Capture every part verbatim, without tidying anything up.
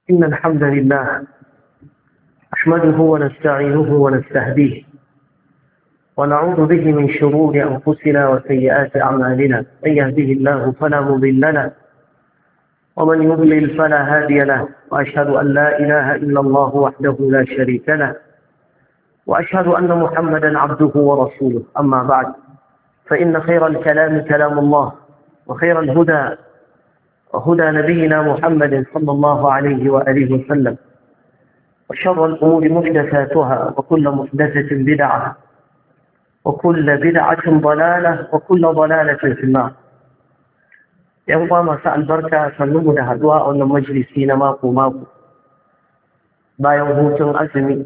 إن الحمد لله نحمده ونستعينه ونستهديه ونعوذ به من شرور أنفسنا وسيئات أعمالنا. من يهده الله فلا مضل له ومن يضلل فلا هادي له، وأشهد أن لا إله إلا الله وحده لا شريك له، وأشهد أن محمدا عبده ورسوله. أما بعد، فإن خير الكلام كلام الله، وخير الهدى وهدى نبينا محمد صلى الله عليه وآله وسلم، وشر الأمور محدثاتها، وكل محدثة بدعة، وكل بدعة ضلالة، وكل ضلالة في النار. يوم مساء البركة سنمو da haduwa a wannan majalisi na mako mako bayan hutun azumi.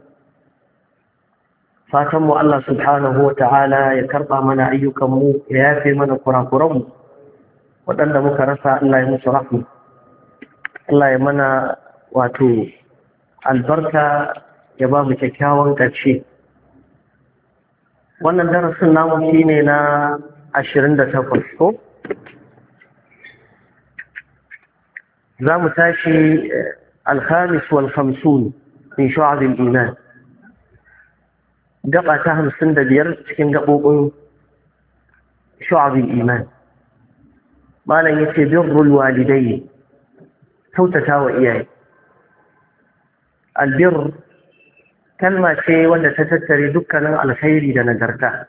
Fatan mu Allah subhanahu wa ta'ala ya karba mana ayyukan mu, ya yafe mana kurakuran mu waɗanda muka rasa. Allah ya musu rahma, Allah ya mana wato albarka, ya ba mu kyakkyawan ƙarshe. Wannan darasin namu shine na ashirin da takwas ko za mu tashi alhamis wal khamsun min shu'ab al-iman, gaba ta hamsin da biyar cikin gabobin shu'ab al-iman. malam yace birrul walidai, kyautata wa iyaye. albir kalma ce wanda ta tattare dukkanin alkhairi da nagarta.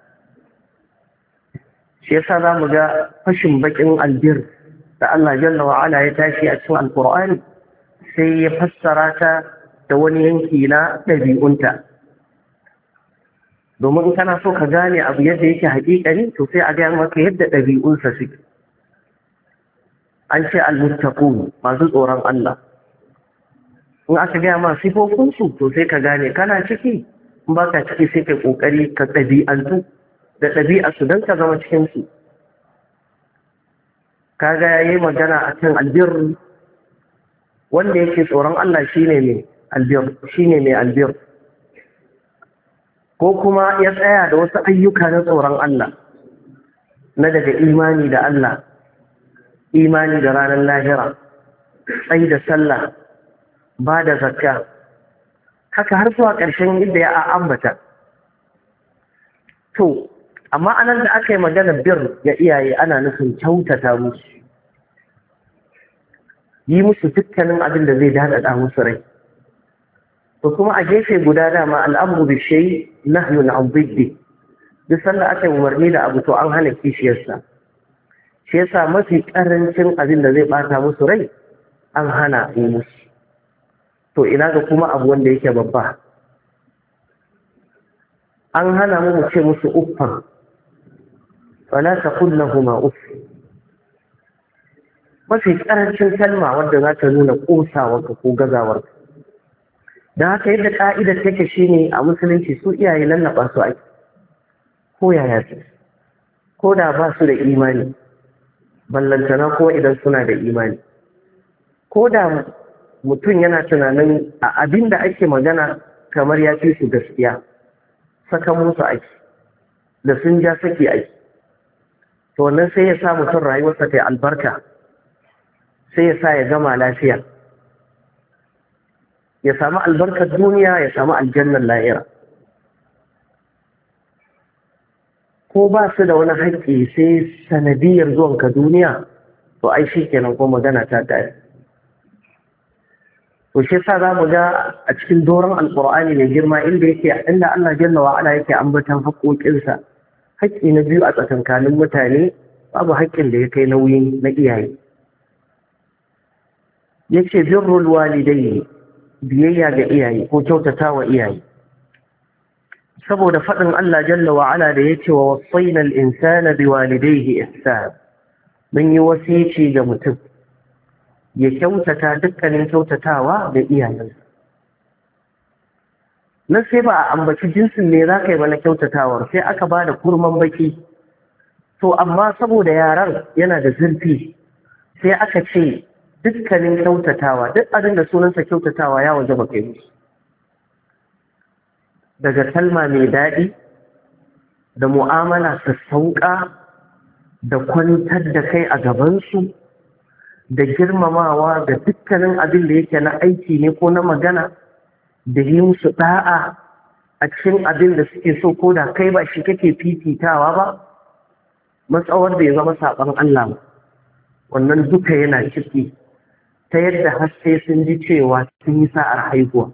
shi yasa zamu ga fashin bakin albir da Allah jalla wa ala ya tashi a cikin alqur'ani sai ya fassara ta da wani yanki na ɗabi'unta. domin kana so ka gane abu yadda yake haƙiƙani, to sai a ga maka yadda ɗabi'unsa suke. an ce al-muttaqun, masu tsoron Allah. in aka gaya ma sifofinsu to sai ka gane kana ciki, in ba ka ciki sai ka ƙoƙari ka ɗabi'antu da ɗabi'arsu don ka zama cikinsu. kaga yayi magana a kan albir, wanda yake tsoron Allah shine mai albir, shine mai albir. ko kuma ya tsaya da wasu ayyuka na tsoron Allah, na daga imani da Allah, imani da ranar lahira, tsayi da sallah, ba da zakka, haka har zuwa ƙarshen inda ya ambata. To, amma anan da aka yi maganar bir ga iyaye ana nufin kyautata musu, yi musu dukkanin abin da zai daɗaɗa musu rai. To kuma a gefe guda dama al'amru bi shay nahyun an diddi, duk sanda aka yi umarni da abu to an hana kishiyarsa. shi yasa mafi ƙarancin abin da zai ɓata musu rai an hana yi musu. to ina ga kuma abu wanda yake babba, an hana mu mu ce musu uffan, wala taqul lahumu uff. mafi karancin kalma wanda za ta nuna kosawarka ko gazawarka. da haka yadda ka'idar take shine a musulunci su iyaye lallaba su ake, ko yaya su, ko da ba su da imani, ballantana ko idan suna da imani. ko da mutum yana tunanin a abin da ake magana kamar ya fi su gaskiya, saka musu ake, da sun ja saki ake. to wannan sai ya sa mutum rayuwarsa ta yi albarka, sai ya sa ya gama lafiya, ya samu albarkar duniya, ya samu aljannar lahira. ko ba su da wani haƙƙi sai sanadiyar zuwanka duniya, to ai shi kenan ko magana ta tare. to shi yasa za mu ga a cikin doron alƙur'ani mai girma inda yake inda Allah jalla wa ala yake ambatan haƙoƙinsa, haƙƙi na biyu a tsakankanin mutane babu haƙƙin da ya kai nauyin na iyaye. yace birrul walidai, biyayya ga iyaye ko kyautata wa iyaye. saboda faɗin Allah jalla wa ala da yace wa wasaina al-insana biwalidayhi ihsan, mun yi wasici ga mutum ya kyautata dukkanin kyautatawa da iyayensa. na sai ba a ambaci jinsin ne za ka yi mana kyautatawar, sai aka ba da kurman baki. to amma saboda yaran yana da zurfi sai aka ce dukkanin kyautatawa, duk abin da sunansa kyautatawa ya waje ba kai musu. daga kalma mai daɗi, da mu'amala sassauƙa, da kwantar da kai a gabansu, da girmamawa da dukkanin abin da yake na aiki ne ko na magana, da yi musu da'a a cikin abin da suke so ko da kai ba shi kake fifitawa ba, matsawar da ya zama saɓon Allah ba, wannan duka yana ciki, ta yadda har sai sun ji cewa sun yi sa'ar haihuwa.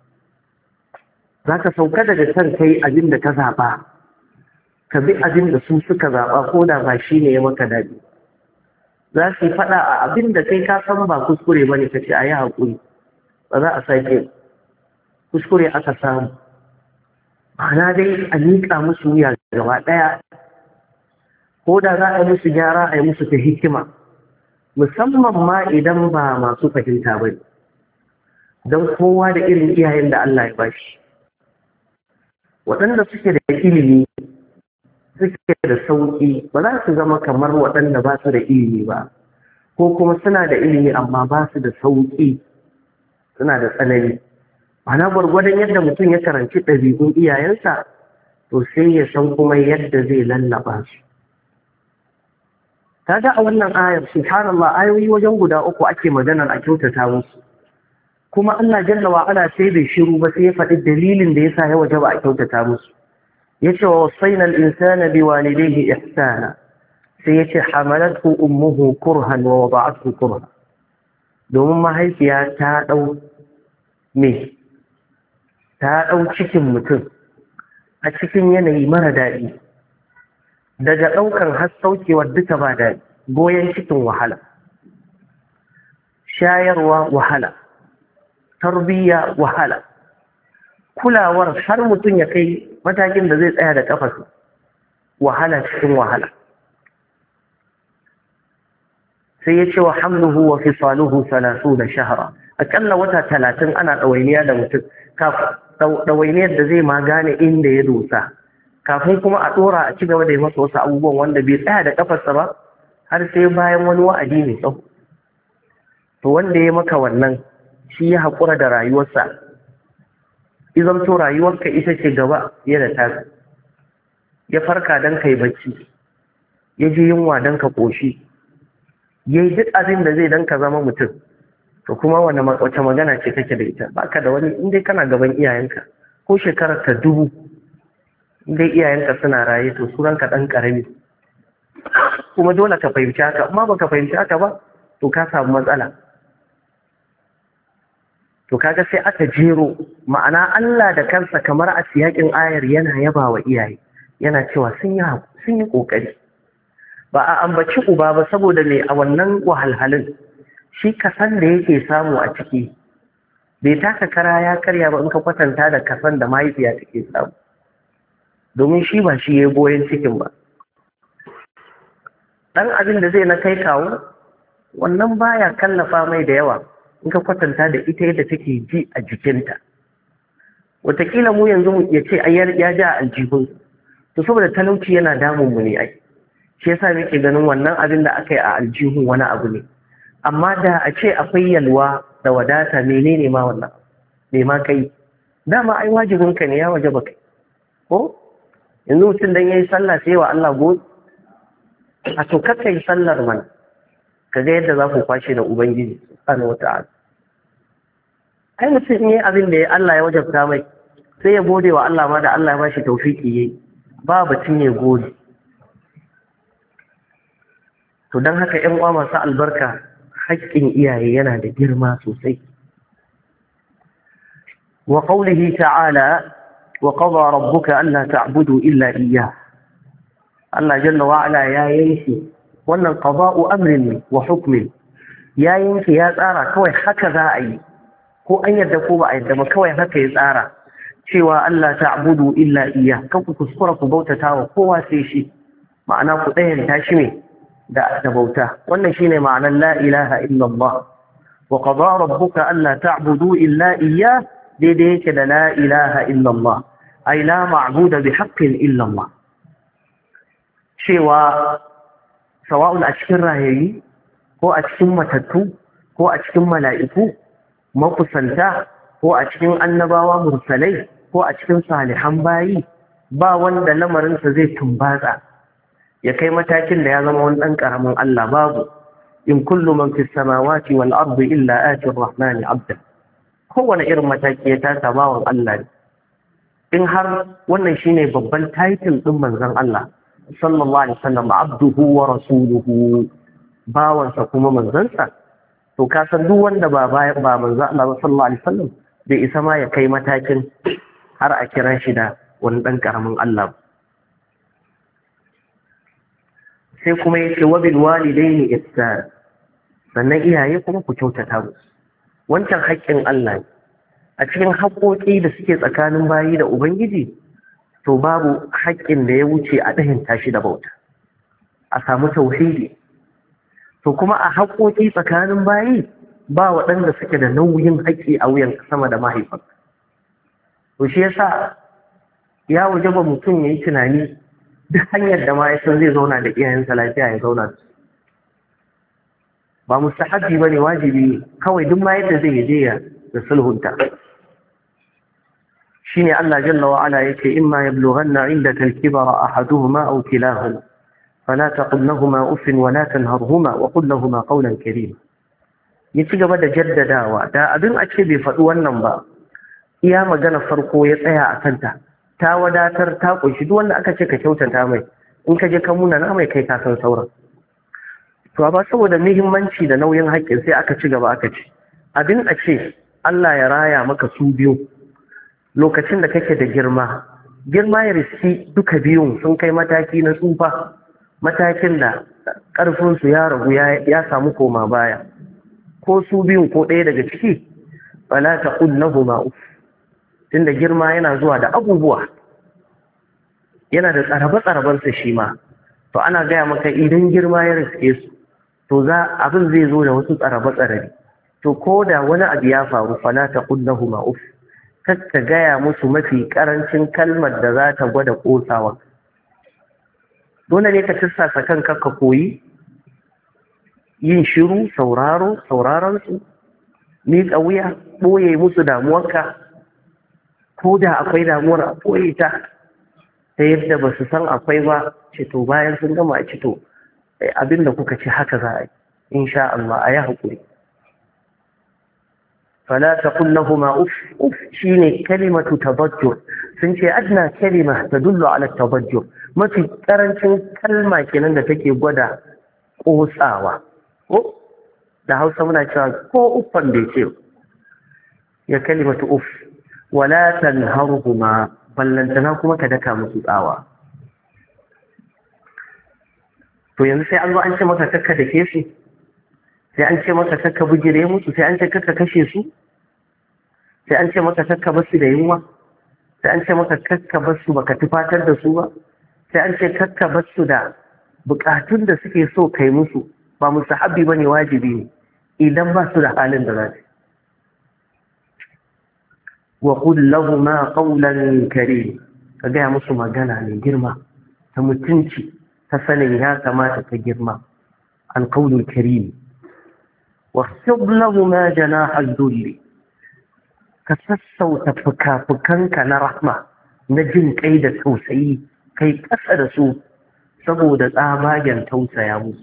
Za ka sauka daga kan kai abin da ka zaɓa, ka bi abin da su suka zaɓa ko da ba shi ne ya maka daɗi. Za su yi faɗa a abin da kai ka san ba kuskure ba ne, ka ce a yi haƙuri, ba za a sake kuskure aka samu. Ma'ana dai a miƙa musu wuya gaba ɗaya, ko da za a yi musu gyara a yi musu ta hikima, musamman ma idan ba masu fahimta ba ne, don kowa da irin iyayen da Allah ya bashi. Waɗanda suke da ilimi suke da sauƙi ba za su zama kamar waɗanda ba su da ilimi ba, ko kuma suna da ilimi amma ba su da sauƙi, suna da tsanani. Ana gwargwadon yadda mutum ya karanci ɗabi'un iyayensa, to sai ya san kuma yadda zai lallaba su. Kaga a wannan ayar subhanallah, ayoyi wajen guda uku ake maganar a kyautata musu, kuma Allah jalla wa ala sai bai shiru ba, sai ya faɗi dalilin da yasa ya wajaba a kyautata musu. Yace wa wasaina al-insana biwalidayhi ihsana, sai yace hamalathu ummuhu kurhan wa wada'athu kurhan. Domin mahaifiya ta dau me ta dau cikin mutum a cikin yanayi mara daɗi, daga ɗaukan har saukewar duka ba daɗi, goyon cikin wahala, shayarwa wahala, tarbiyya wahala, kulawar har mutum ya kai matakin da zai tsaya da kafarsa, wahala cikin wahala. Sai ya ce wa hamluhu wa fisaluhu salasuna shahra, akalla wata talatin ana ɗawainiya da mutum, ɗawainiyar da zai ma gane inda ya dosa, kafin kuma a ɗora a ci gaba da yi masa wasu abubuwan wanda bai tsaya da kafarsa ba har sai bayan wani wa'adi mai tsawo. To wanda ya maka wannan shi ya haƙura da rayuwarsa, izan to rayuwarka ita ce gaba fiye da taka. Ya farka don kai bacci, ya ji yunwa don ka ƙoshi, ya yi duk abin da zai don ka zama mutum. To kuma wani wace magana ce kake da ita? Baka da wani, in dai kana gaban iyayenka ko shekarar ka dubu, in dai iyayenka suna raye, to suranka ɗan ƙarami. Kuma dole ka fahimci haka, amma baka fahimci haka ba, to ka samu matsala. To kaga sai aka jero, ma'ana Allah da kansa kamar a siyakin ayar yana yaba wa iyaye, yana cewa sun yi sun yi kokari. Ba a ambaci uba ba saboda me a wannan wahalhalin shi kasan da yake samu a ciki bai taka kara ya karya ba in ka kwatanta da kasan da mahaifiya take samu, domin shi ba shi ya goyon cikin ba. Dan abin da zai na kai kawo wannan baya kallafa mai da yawa in ka kwatanta da ita yadda take ji a jikinta. Wataƙila mu yanzu mu ya ce ai ya ja aljihun, to saboda talauci yana damun mu ne ai, shi yasa muke ganin wannan abin da aka yi a aljihun wani abu ne. Amma da a ce akwai yalwa da wadata, menene ma wannan me ma kai? Dama ai wajibin ka ne, ya wajaba kai ko? Yanzu mutum dan yayi sallah sai wa Allah gode, a to kakkai sallar mana kaga yadda za ku kwashe da ubangiji subhanahu wata'ala. Ai mutum ne abin da Allah ya wajabta mai sai ya gode wa Allah ma da Allah ya bashi tawfiki yayi, ba batun ya gode. To dan haka ƴan uwa masu albarka, haƙƙin iyaye yana da girma sosai. Wa qawlihi ta'ala wa qada rabbuka alla ta'budu illa iyyah. Allah jalla wa ala ya yanke wannan qada'u amrin wa hukmin, ya yanke ya tsara kawai haka za a yi, ko an yadda ko ba a yadda ba, kawai haka ya tsara cewa Allah ta'budu illa iyyah, kan ku kuskura ku bautata wa kowa sai shi, ma'ana ku ɗayanta shi ne da da bauta. Wannan shine ma'anar la ilaha illallah. Wa qada rabbuka alla ta'budu illa iyyah, daidai yake da la ilaha illallah, ay la ma'buda bi haqqin illallah. Cewa sawa'un a cikin rayayi ko a cikin matattu ko a cikin mala'iku makusanta ko a cikin annabawa mursalai ko a cikin salihan bayi, ba wanda lamarinsa zai tumbatsa ya kai matakin da ya zama wani ɗan ƙaramin Allah, babu. in kullu man fis samawati wal ardi illa ati ar-rahmani abda. Kowane irin mataki ya taka bawan Allah ne. In har wannan shine babban title din manzon Allah sallallahu alaihi wasallam, abduhu wa rasuluhu, bawansa kuma manzansa, to ka san duk wanda ba ba manzon Allah sallallahu alaihi wasallam bai isa ma ya kai matakin har a kira shi da wani dan karamin Allah. Sai kuma yace wa bil walidaini ihsan, sannan iyaye kuma ku kyautata musu. Wancan haƙƙin Allah ne. A cikin haƙoƙi da suke tsakanin bayi da Ubangiji, to babu haƙƙin da ya wuce a ɗahin tashi da bauta, a samu tauhidi. To kuma a haƙoƙi tsakanin bayi ba waɗanda suke da nauyin haƙƙi a wuyan sama da mahaifan. To shi yasa ya waje ba mutum ya yi tunani duk hanyar da mahaifin zai zauna da iyayensa lafiya ya zauna da su. Ba mustahabbi ba ne, wajibi kawai duk ma yadda zai je ya da sulhunta. Shine Allah jalla wa ala yace imma yablughanna indaka al-kibara ahaduhuma aw kilahuma fala taqul lahumu uff wa la tanharhuma wa qul lahumu qawlan karima. Ya ci gaba da jaddadawa, da abin a ce bai faɗi wannan ba, iya magana farko ya tsaya a kanta, ta wadatar ta kunshi duk wanda aka ce ka kyautata mai, in ka je ka muna na mai kai ka san sauran. To ba saboda muhimmanci da nauyin haƙƙin sai aka ci gaba aka ce abin a ce Allah ya raya maka su biyu lokacin da kake da girma, girma ya riski duka biyun sun kai mataki na tsufa, matakin da ƙarfinsu ya ragu ya samu koma baya, ko su biyun ko ɗaya daga ciki, fala taqul lahumu uff, tunda girma yana zuwa da abubuwa, yana da tsarabe-tsarabensa shi ma. To ana gaya maka idan girma ya riske su, to za abin zai zo da wasu tsarabe-tsarabe. To ko da wani abu ya faru, fala taqul lahumu uff, kakka gaya musu mafi karancin kalmar da za ta gwada kosawa. Dole ne ka tussasa kanka ka koyi yin shiru, sauraro, sauraron su, miƙa wuya, ɓoye musu damuwarka, ko da akwai damuwar a ɓoye ta, ta yadda ba su san akwai ba. Ce to bayan sun gama a ci to abin da kuka ci haka za a yi, insha Allah a yi haƙuri. fala taqul lahumu uff, uff shine kalimatu tabajjur, sun ce adna kalima tadullu ala tabajjur, mafi karancin kalma kenan da take gwada kosawa. Ko da Hausa muna cewa ko uffan bai ce ya kalimatu uff. Wala tanharhuma, ballantana kuma ka daka musu tsawa. To yanzu sai an zo an ce maka kakka da ke su, sai an ce maka kakka bujire musu, sai an ce kakka kashe su, sai an ce maka kakka basu da yunwa, sai an ce maka kakka basu baka tufatar da su ba, sai an ce kakka basu da bukatun da suke so kai musu. Ba mustahabbi bane, wajibi ne idan ba su da halin da za su. wa qul lahumu qawlan karim, ka gaya musu magana mai girma ta mutunci, ta sanin ya kamata ta girma, alqawlul karim. واخفض لهما جناح الذل, ka sassauta fuka-fukanka na rahma, na jin kai da tausayi, kai ƙasa da su saboda tsabagen tausaya musu.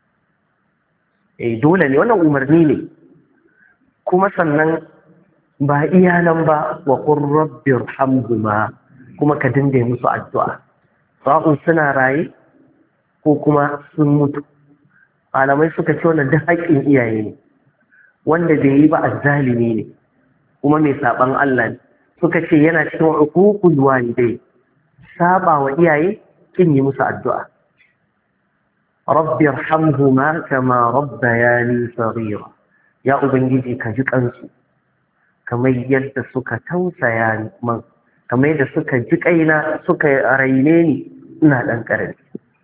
Eh dole ne, wannan umarni ne. Kuma sannan ba iya nan ba, wa qur rabbirhamhuma, kuma ka dinga musu addu'a, sa'un suna raye ko kuma sun mutu. Malamai suka ce wannan duk haƙƙin iyaye ne, wanda bai yi ba azzalimi ne kuma mai saban Allah ne. Suka ce yana cikin uququl walidai, saba wa iyaye, kin yi musu addu'a. rabbi irhamhuma kama rabbayani saghira, ya ubangiji ka ji kansu kamar yadda suka tausaya man, kamar yadda suka ji kaina, suka raine ni ina dan karami.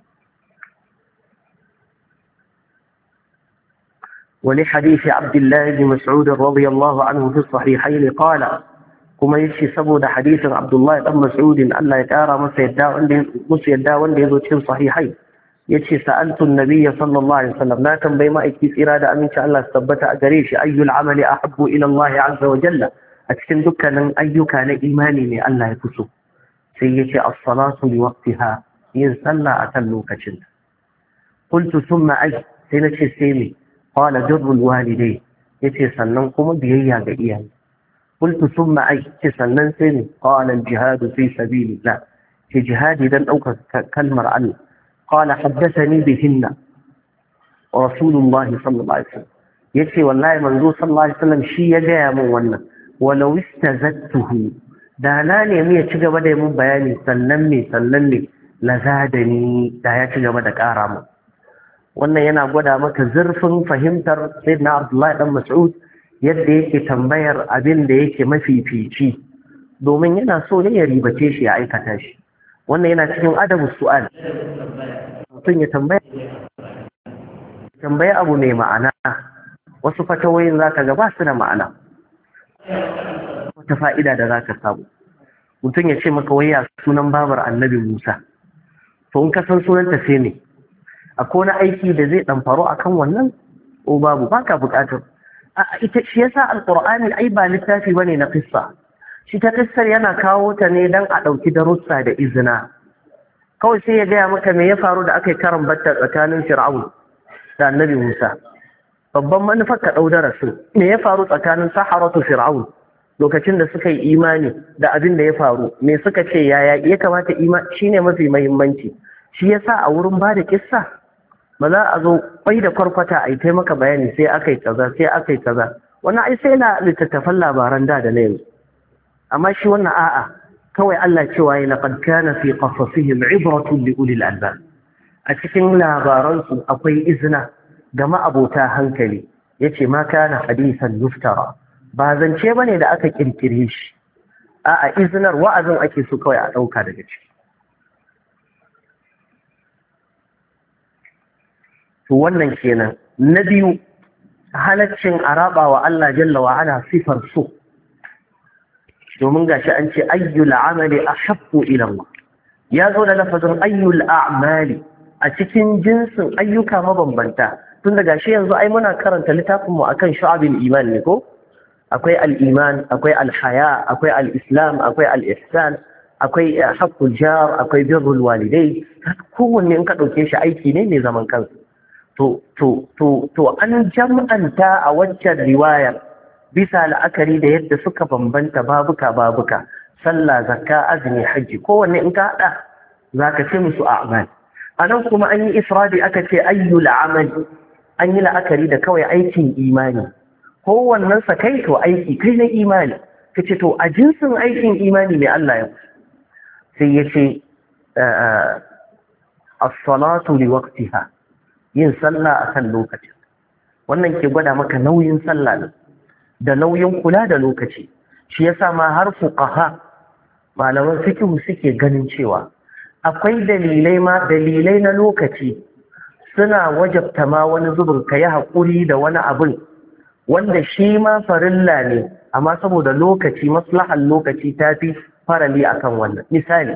ولحديث عبد الله بن مسعود رضي الله عنه في الصحيحين قال, kuma yace saboda hadisin Abdullah dan Mas'ud Allah ya kara masa yadda wanda musu yadda wanda yazo cikin sahihai, yace sa'altu an-nabiy sallallahu alaihi wasallam, na tambayi ma'aiki tsira da aminci Allah su tabbata a gare shi, ayyul amali ahabbu ila Allah azza wa jalla, a cikin dukkanin ayyuka na imani ne Allah ya fi so. Sai yace as-salatu li waqtiha, yin sallah akan lokacin. Qultu thumma ay, sai nace sai me? qala birrul walidayn yace sannan kuma biyayya ga iyaye. qultu thumma ay ce sannan sai ne qala al jihad fi sabilillah ce jihadi dan daukar kalmar Allah. qala haddathani bihinna rasulullah sallallahu alaihi wasallam yace wallahi manzo sallallahu alaihi wasallam shi ya gaya min wannan. walau istazattuhu da na nemi ya ci gaba da mun bayani sannan me sannan me lazadani da ya ci gaba da ƙara mu. wannan yana gwada maka zurfin fahimtar sayyidina Abdullahi dan Mas'ud yadda yake tambayar abin da yake mafifici domin yana so ne ya ribace shi ya aikata shi. wannan yana cikin adabu su'al, mutum ya tambaya tambaya abu mai ma'ana. wasu fatawoyin zaka ga ba su da ma'ana, wata fa'ida da zaka samu. mutum ya ce maka waya sunan babar annabi Musa, to in ka san sunanta sai ne akwai wani aiki da zai dan faru akan wannan ko babu, baka bukatar ita. shi yasa alqur'ani ai ba littafi bane na qissa, shi ta qissar yana kawo ta ne dan a dauki darussa da izina. kawai sai ya gaya maka me ya faru da aka yi karan batta tsakanin Fir'aun da annabi Musa. babban manufar ka dau darasin me ya faru tsakanin saharatu Fir'aun lokacin da suka yi imani da abin da ya faru, me suka ce yaya ya kamata imani shine mafi muhimmanci. shi yasa a wurin ba da kissa ba za a zo kwai da kwarkwata a yi taimaka bayani sai aka yi kaza sai aka yi kaza, wannan ai sai na littattafan labaran da da na yanzu. amma shi wannan a'a, kawai Allah cewa ya laqad kana fi qasasihim ibratun li ulil albab, a cikin labaransu akwai izina ga ma'abota hankali. yace ma kana hadisan yuftara, ba zance bane da aka kirkire shi, a'a izinar wa'azin ake so kawai a dauka daga ciki. to wannan kenan. na biyu, halaccin araba wa Allah jalla wa ala sifar so, domin gashi an ce ayyul amali ahabbu ila Allah, ya zo da lafazin ayyul a'mali a cikin jinsin ayyuka mabambanta. tun da gashi yanzu ai muna karanta littafin mu akan shu'abul iman ne ko? akwai al-iman, akwai al-haya, akwai al-islam, akwai al-ihsan, akwai haqqul jar, akwai birrul walidai. kowanne in ka dauke shi aiki ne mai zaman kansa. to to to to an jam'anta a waccan riwayar bisa la'akari da yadda suka bambanta babuka babuka, sallah, zakka, azumi, hajji, kowanne in ka hada zaka ce musu a'mal. anan kuma an yi ifradi aka ce ayyul amal, an yi la'akari da kawai aikin imani. kowannen sa kai to aiki kai na imani, kace to a jinsin aikin imani mai Allah ya sai yace as-salatu li waqtiha, yin sallah akan lokacin. wannan ke gwada maka nauyin sallah ne da nauyin kula da lokaci. shi yasa ma har fuqaha, malaman fiqh suke ganin cewa akwai dalilai ma dalilai na lokaci suna wajabta ma wani zubin ka yi haƙuri da wani abin wanda shi ma farilla ne, amma saboda lokaci, maslahar lokaci ta fi farali akan wannan. misali,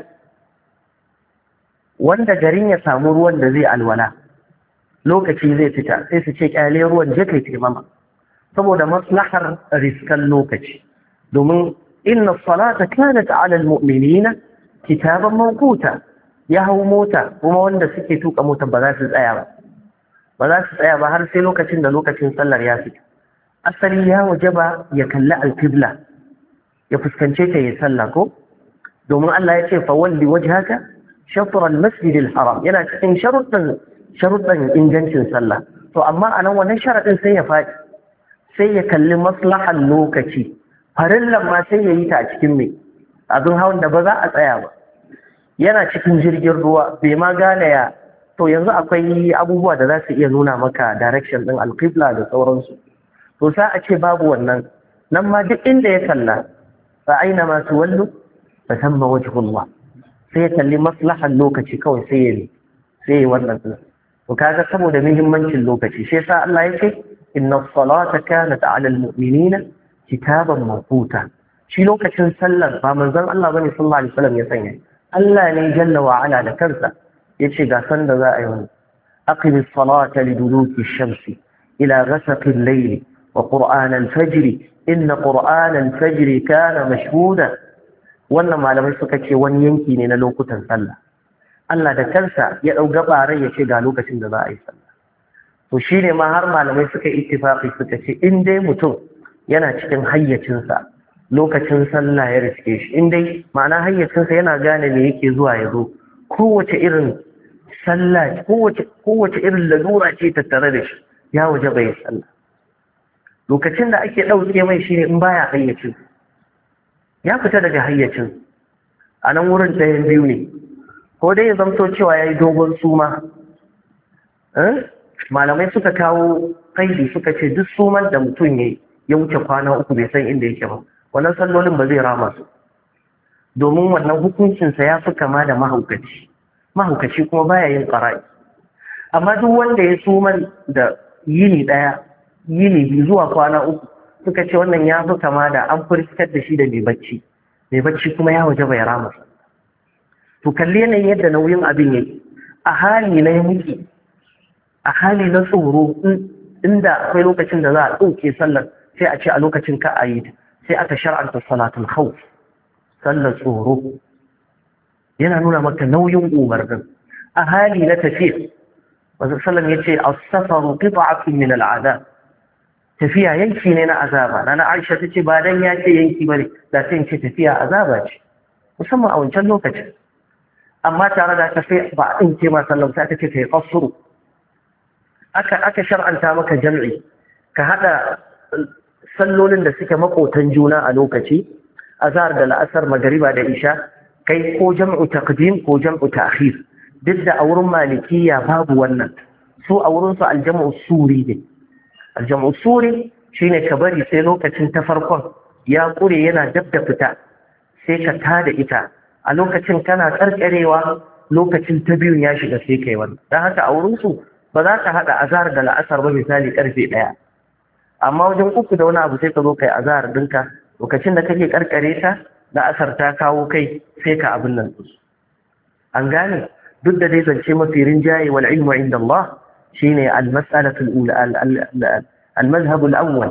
wanda garin ya samu ruwan da zai alwala lokaci zai fita, sai su ce kyale ruwan je kai taimama saboda maslahar riskan lokaci. domin inna salata kanat ala almu'minina kitaban mawquta, ya hau mota kuma wanda suke tuka mota ba za su tsaya ba ba za su tsaya ba har sai lokacin da lokacin sallar ya fita. asali ya wajaba ya kalli alqibla, ya fuskance ta yi sallah ko? domin Allah ya ce fa walli wajhaka shatr al-masjid al-haram, yana cikin sharuɗin sharuɗin ingancin sallah. to amma anan wannan sharadin sai ya faɗi, sai ya kalli maslahar lokaci. farillan ma sai ya yi ta a cikin mai abin hawan da ba za a tsaya ba, yana cikin jirgin ruwa bai ma gane ya. to yanzu akwai abubuwa da za su iya nuna maka direction ɗin alqibla da sauransu. to sa a ce babu wannan, nan ma duk inda ya kalla fa aina ma tuwallu fa thamma wajhullah, sai ya kalli maslahar lokaci kawai sai ya yi sai ya wannan. to kaga saboda muhimmancin lokaci shi yasa Allah ya ce inna as-salata kanat 'ala al-mu'minina kitaban mawquta. shi lokacin sallar ba manzon Allah bane sallallahu alaihi wasallam ya sanya, Allah ne jalla wa ala da kansa yace ga san da za a yi wani. aqim as-salata liduluki ash-shamsi ila ghasaqi al-layl wa qur'an al-fajr inna qur'an al-fajr kana mashhuda. wannan malamai suka ce wani yanki ne na lokutan sallah. Allah da kansa ya dau gabarai ya ce ga lokacin da za a yi sallah. to to shine ma har malamai suka ittifaqi suka ce in dai mutum yana cikin hayyacinsa lokacin sallah ya riske shi, in dai ma'ana hayyacinsa yana gane me yake zuwa ya zo, kowace irin sallah kowace kowace irin lalura ce tattare da shi ya waje bai sallah. Lokacin da ake ɗauke mai shine in baya hayyacin, ya fita daga hayyacin. A nan wurin ɗayan biyu ne, ko dai ya zamto cewa ya yi dogon suma. Malamai suka kawo kaidi suka ce duk suman da mutum ya ya wuce kwana uku bai san inda yake ba, wannan sallolin ba zai rama su, domin wannan hukuncinsa ya fi kama da mahaukaci. Mahaukaci kuma baya yin ƙara'i. Amma duk wanda ya suman da yini ɗaya, yini biyu zuwa kwana uku, suka ce wannan ya fi kama da an furfitar da shi da mai bacci. Mai bacci kuma ya waje bai rama su. To kalli yanayin yadda nauyin abin yake. A hali na muke, a hali na tsoro, inda akwai lokacin da za a ɗauke sallar sai a ce a lokacin ka a yi, sai aka shar'anta salatul khawf, sallar tsoro. Yana nuna maka nauyin umarnin. A hali na tafiya, wasu sallam ya ce as-safaru qit'atun min al-'adab, tafiya yanki ne na azaba. Nana Aisha ta ce ba dan ya ce yanki bane da sai ce tafiya azaba ce, musamman a wancan lokacin. Amma tare da tafiya ba a ɗinke ma sallam sai ta ce ta yi qasru. Aka aka shar'anta maka jam'i, ka hada sallolin da suke makotan juna a lokaci, azhar da la'asar, magariba da isha, kai ko jam'u taqdim ko jam'u ta'khir. Duk da a wurin malikiya babu wannan, su a wurin su aljam'u suri ne. Aljam'u suri shine ka bari sai lokacin ta farkon ya kure yana dab da fita, sai ka tada ita a lokacin kana karkarewa, lokacin ta biyun ya shiga sai kai wannan. Dan haka a wurin su ba za ka hada azhar da la'asar ba misali karfe ɗaya, amma wajen uku da wani abu sai ka zo kai azhar dinka, lokacin da kake karkare ta la'asar ta kawo kai sai ka abin nan. An gane? Duk da dai zance mafi rinjaye wal ilmu inda Allah shine al-mas'alatu al-ula, al-madhhab al-awwal,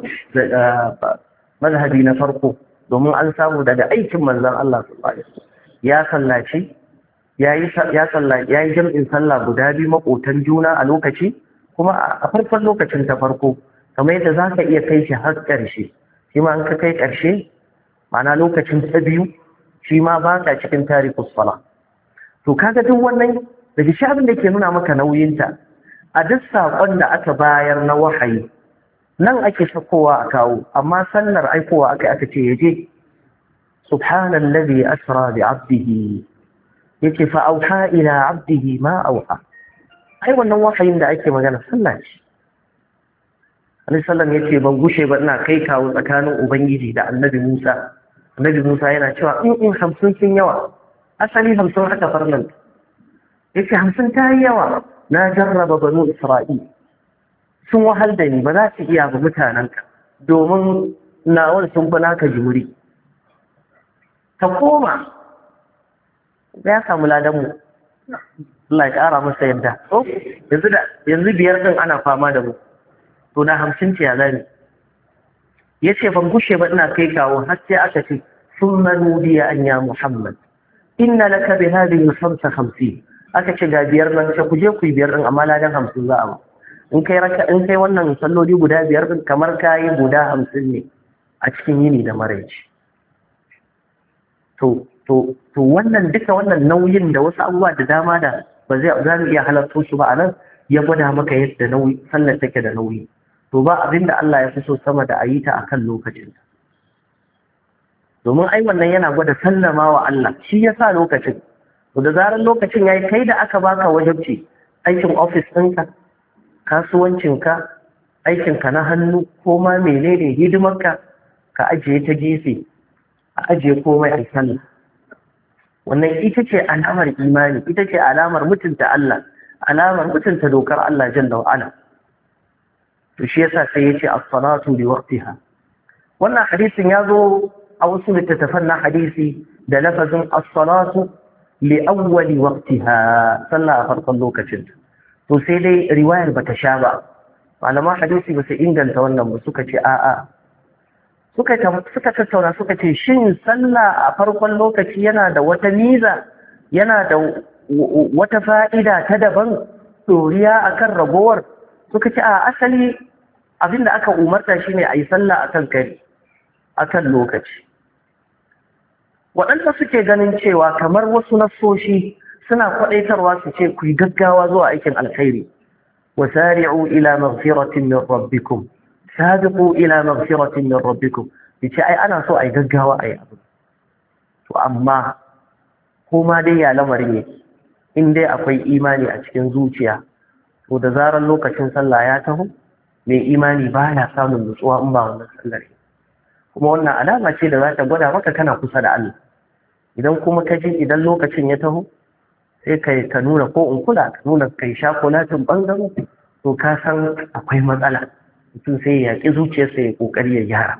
madhhabi na farko, domin an samu daga aikin manzon Allah sallallahu alaihi wasallam ya sallaci yayi ya sallaci yayi jam'in sallah guda biyu makotan juna a lokaci, kuma a farkon lokacin ta farko, kamar yadda zaka iya kai shi har ƙarshe. Shi ma an ka kai ƙarshe, ma'ana lokacin ta biyu, shi ma ba ka cikin tarikus sala. To kaga duk wannan daga shi abin da ke nuna maka nauyinta, a duk saƙon da aka bayar na wahayi nan ake sakowa a kawo, amma sallar aikowa aka aka ce yaje subhanallazi asra bi 'abdihi, yake fa auha ila 'abdihi ma auha. Ai wannan wahayin da ake magana sallah ce. Annabi sallallahu alaihi wasallam yace ban gushe ba ina kai kawo tsakanin ubangiji da annabi Musa. Annabi Musa yana cewa in in hamsin sun yawa, asali hamsin haka farnan. Yace hamsin ta yi yawa, na jarraba banu Isra'il. Sun wahal da ni, ba za su iya ba mutanenka, domin nawar sun fi naka jimuri. Ka koma, ya samu ladanmu. Allah ya ƙara masa yadda. Yanzu biyar ɗin ana fama da mu. To na hamsin ce ya zane. Ya ce ban gushe ba ina kai kawo har sai aka ce sun manudiya an ya Muhammad. Inna laka bi hadhihi khamsa khamsin. Aka ce ga biyar nan, ce ku je ku yi biyar din amma ladan hamsin za a ba. In kai raka in kai wannan salloli guda biyar din kamar kayi guda hamsin ne a cikin yini da maraici. To to to wannan duka wannan nauyin da wasu abubuwa da dama da ba zai za mu iya halarta su ba a nan, ya gwada maka yadda nauyi sallar take da nauyi. To ba abin da Allah ya fi so sama da a yi ta akan lokacin. Domin ai wannan yana gwada sallama wa Allah, shi ya sa lokacin. To da zarar lokacin ya yi, kai da aka baka wajabci, aikin ofis ɗinka, kasuwancinka, aikinka na hannu, ko ma menene hidimarka, ka ajiye ta gefe, a ajiye komai a sallah. Wannan ita ce alamar imani, ita ce alamar mutunta Allah, alamar mutunta dokar Allah jalla wa ala. To shi yasa sai yace as-salatu li waqtiha. Wannan hadisin ya zo a wasu littattafan na hadisi da lafazin as-salatu li awwali waqtiha, sallah a farkon lokacin. To sai dai riwayar bata sha ba. Malaman hadisi ba su inganta wannan ba, suka ce a'a. Suka suka tattauna suka ce shin sallah a farkon lokaci yana da wata miza, yana da wata fa'ida ta daban doriya akan ragowar suka ce a asali abinda aka umarta shine a yi sallah akan kari akan lokaci. Waɗanda suke ganin cewa kamar wasu nassoshi suna kwaɗaitarwa su ce ku yi gaggawa zuwa aikin alkhairi, wasari'u ila maghfiratin min rabbikum, sabiqu ila maghfiratin min rabbikum, yace ai ana so ai gaggawa ai abu. To amma kuma dai ya lamarin yake, in dai akwai imani a cikin zuciya, to da zarar lokacin sallah ya taho, mai imani baya samun nutsuwa in ba wannan sallar. Kuma wannan alama ce da za ta gwada maka kana kusa da Allah. Idan kuma ka ji idan lokacin ya taho, sai kai ka nuna ko in kula, ka nuna kai shakulatin bangaren, to ka san akwai matsala. Mutum sai ya yaƙi zuciyarsa ya ƙoƙari ya gyara.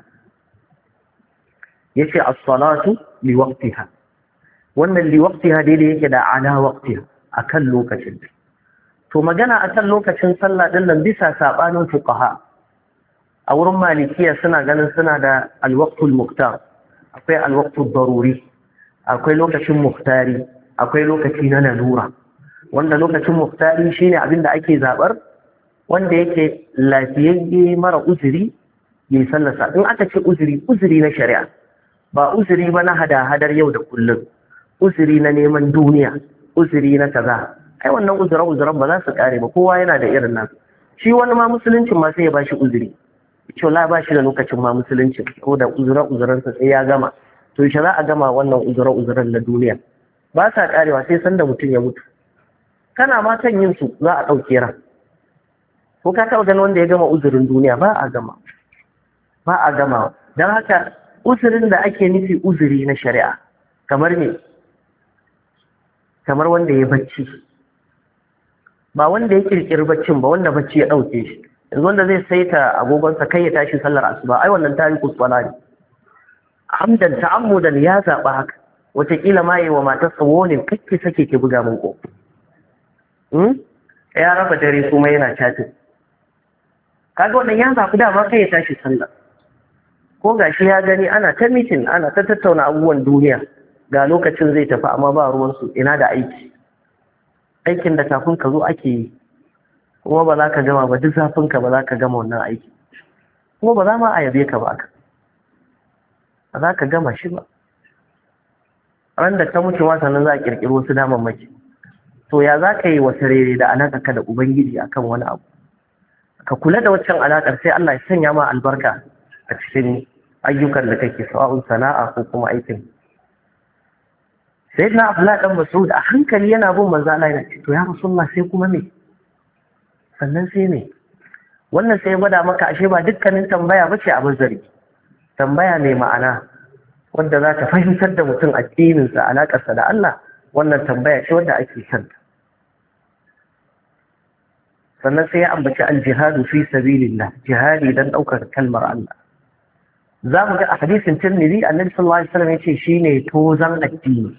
Yace as-salatu li waqtiha. Wannan li waqtiha daidai yake da ala waqtiha, akan lokacin. To magana akan lokacin sallah din nan bisa sabanin fuqaha. A wurin malikiya suna ganin suna da al-waqtul muqtar, akwai al-waqtul daruri, akwai lokacin muhtari, akwai lokaci na lalura. Wanda lokacin muhtari shine abin da ake zabar wanda yake lafiyayye mara uzuri mai sallasa. In aka ce uzuri, uzuri na shari'a, ba uzuri ba na hada-hadar yau da kullum, uzuri na neman duniya, uzuri na kaza. Ai wannan uzuran-uzuran ba za su kare ba, kowa yana da irin nasu. Shi wani ma musuluncin ma sai ya bashi uzuri. Ce la ba shi da lokacin ma musuluncin, ko da uzuran-uzuransa sai ya gama. To yaushe za a gama wannan uzuran-uzuran na duniya? Ba sa karewa sai sanda mutum ya mutu. Kana ma kan yin su za a ɗauke ran. Ko ka taɓa ganin wanda ya gama uzurin duniya? Ba a gama. Ba a gama. Don haka uzurin da ake nufi uzuri na shari'a, kamar me? Kamar wanda ya bacci. Ba wanda ya kirkiri baccin ba, wanda bacci ya ɗauke shi. Yanzu wanda zai saita agogonsa kai ya tashi sallar asuba, ai wannan tariku sala ne. Amdan ta'ammudan ya zaɓa haka. Wataƙila ma yi wa matarsa wonin kake sake ke buga min ko. Ya raba dare kuma yana chatin. Kaga wannan ya zaɓi dama kai ya tashi sallah. Ko gashi ya gani ana ta mitin, ana ta tattauna abubuwan duniya, ga lokacin zai tafi amma ba ruwansu, ina da aiki. Aikin da kafin ka zo ake yi, kuma ba za ka gama ba, duk zafinka ba za ka gama wannan aiki. Kuma ba za ma a yabe ka ba ka. Ba za ka gama shi ba. Ran da ka mutu ma sannan za a ƙirƙiri wasu damammaki. To ya za ka yi wasu rere da alaƙa ka da Ubangiji akan wani abu? Ka kula da waccan alaƙar sai Allah ya sanya ma albarka a cikin ayyukan da kake, sawa'un sana'a ko kuma aikin. Sai na Abdullahi dan Mas'ud a hankali yana bin manzo Allah yana ce to ya Rasulullah sai kuma me? Sannan sai me? Wannan sai gwada maka ashe ba dukkanin tambaya bace a bazari. Tambaya mai ma'ana wanda za ta fahimtar da mutum addininsa, alaƙarsa da Allah, wannan tambaya ce wanda ake son. Sannan sai ya ambaci al-jihadu fi sabilillah, jihadi dan ɗaukar kalmar Allah. Za mu ga a hadisin Tirmidhi Annabi sallallahu alaihi wasallam yace shine tozan addini.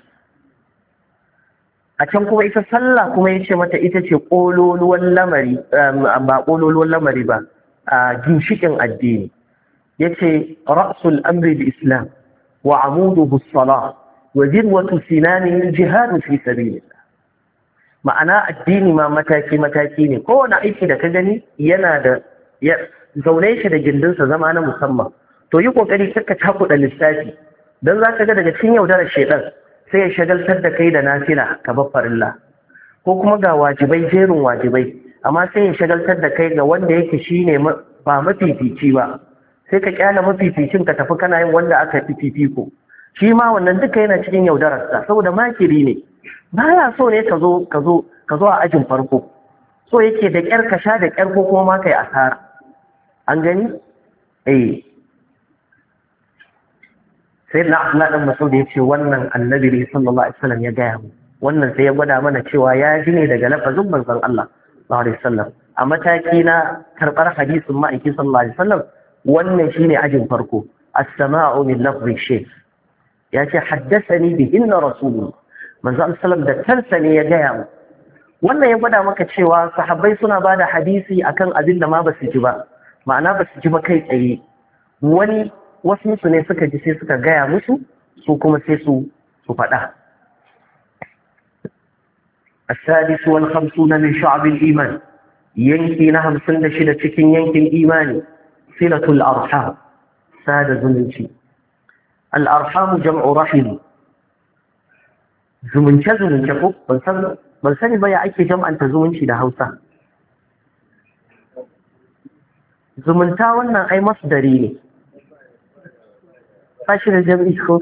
A can kuma ita sallah kuma yace mata ita ce kololuwan lamari, ba kololuwan lamari ba, a ginshikin addini. Yace ra'sul amri al-islam wa amuduhu as-salah wa zirwatu sinani al-jihad fi sabilillah. Ma'ana addini ma mataki mataki ne, kowane aiki da ka gani yana da zaune shi da gindinsa zama na musamman. To yi kokari ka cakuɗa lissafi, don za ka ga daga cikin yaudarar shedan sai ya shagaltar da kai da nafila ka bar farilla, ko kuma ga wajibai jerin wajibai, amma sai ya shagaltar da kai ga wanda yake shine ba mafifici ba, sai ka kyala mafificin ka tafi kana yin wanda aka fi fifiko. Shi ma wannan duka yana cikin yaudararsa, saboda makiri ne, baya so ne ka zo ka zo ka zo a ajin farko, so yake da kyar ka sha da kyar ko kuma ma kai asara. An gani? Eh. Sai na Abdullah dan Mas'ud ya ce wannan annabi ne sallallahu alaihi wasallam ya gaya mu. Wannan sai ya gwada mana cewa ya ji ne daga lafazin manzon Allah sallallahu alaihi wasallam. A mataki na karɓar hadisin ma'aiki sallallahu alaihi wasallam, wannan shine ajin farko. As-sama'u min lafzi shaykh. Ya ce haddathani bihinna rasulullah. Manzon sallallahu da kansa ne ya gaya mu. Wannan ya gwada maka cewa sahabbai suna bada hadisi akan abin da ma ba su ji ba. Ma'ana ba su ji ba kai tsaye. Wani wasu su ne suka ji sai suka gaya musu, su kuma sai su su faɗa. السادس والخمسون من شعب الإيمان yanki na hamsin da shida cikin yankin imani silatul arham, sada zumunci. Al-arham jam'u rahim, zumunce zumunce ko ban san ban sani ba ya ake jam'anta zumunci da Hausa. Zumunta wannan ai masdari ne, fashi da jam'i ko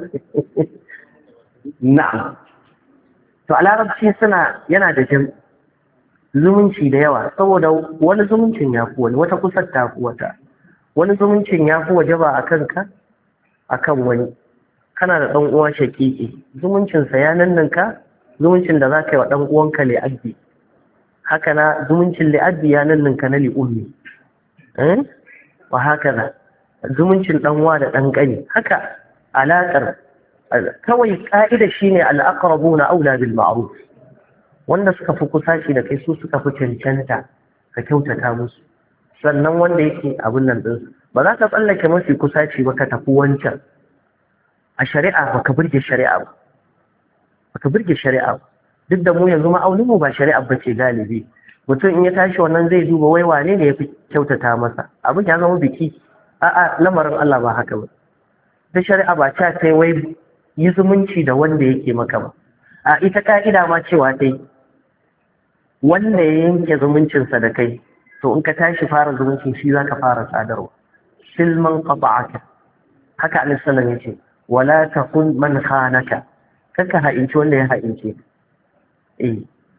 na'am. To a larabci suna yana da jam'i zumunci da yawa, saboda wani zumuncin ya fi wani, wata kusa ta fi wata, wani zumuncin ya fi wajaba a kanka a kan wani. Kana da ɗan uwa shaƙiƙi, zumuncinsa ya nanninka zumuncin da za ka yi wa ɗan uwanka li'abbi, haka na zumuncin li'abbi ya nanninka na li'ummi, wa haka na zumuncin ɗan uwa da ɗan ƙani, haka alaƙar. Kawai ƙa'ida shine al-aqrabuna aula bil ma'ruf, wanda suka fi kusaci da kai su suka fi cancanta ka kyautata musu, sannan wanda yake abin nan ɗinsu ba za ka tsallake mafi kusaci ba ka tafi wancan. A shari'a ba ka burge shari'a ba, ba ka burge shari'a ba, duk da mu yanzu ma'aunin mu ba shari'a ba ce galibi. Mutum in ya tashi wannan zai duba wai wane ne ya fi kyautata masa, abin ya zama biki. A'a, lamarin Allah ba haka ba. Da shari'a ba ta kai wai yi zumunci da wanda yake maka ba. A ita ka'ida ma cewa ta yi wanda ya yanke zumuncinsa da kai, to in ka tashi fara zumuncin shi za ka fara sadarwa. Silman qata'aka, haka Annabi sallallahu alaihi wasallam yace, wala takun man khanaka, kaka ha'inci wanda ya ha'ince. Eh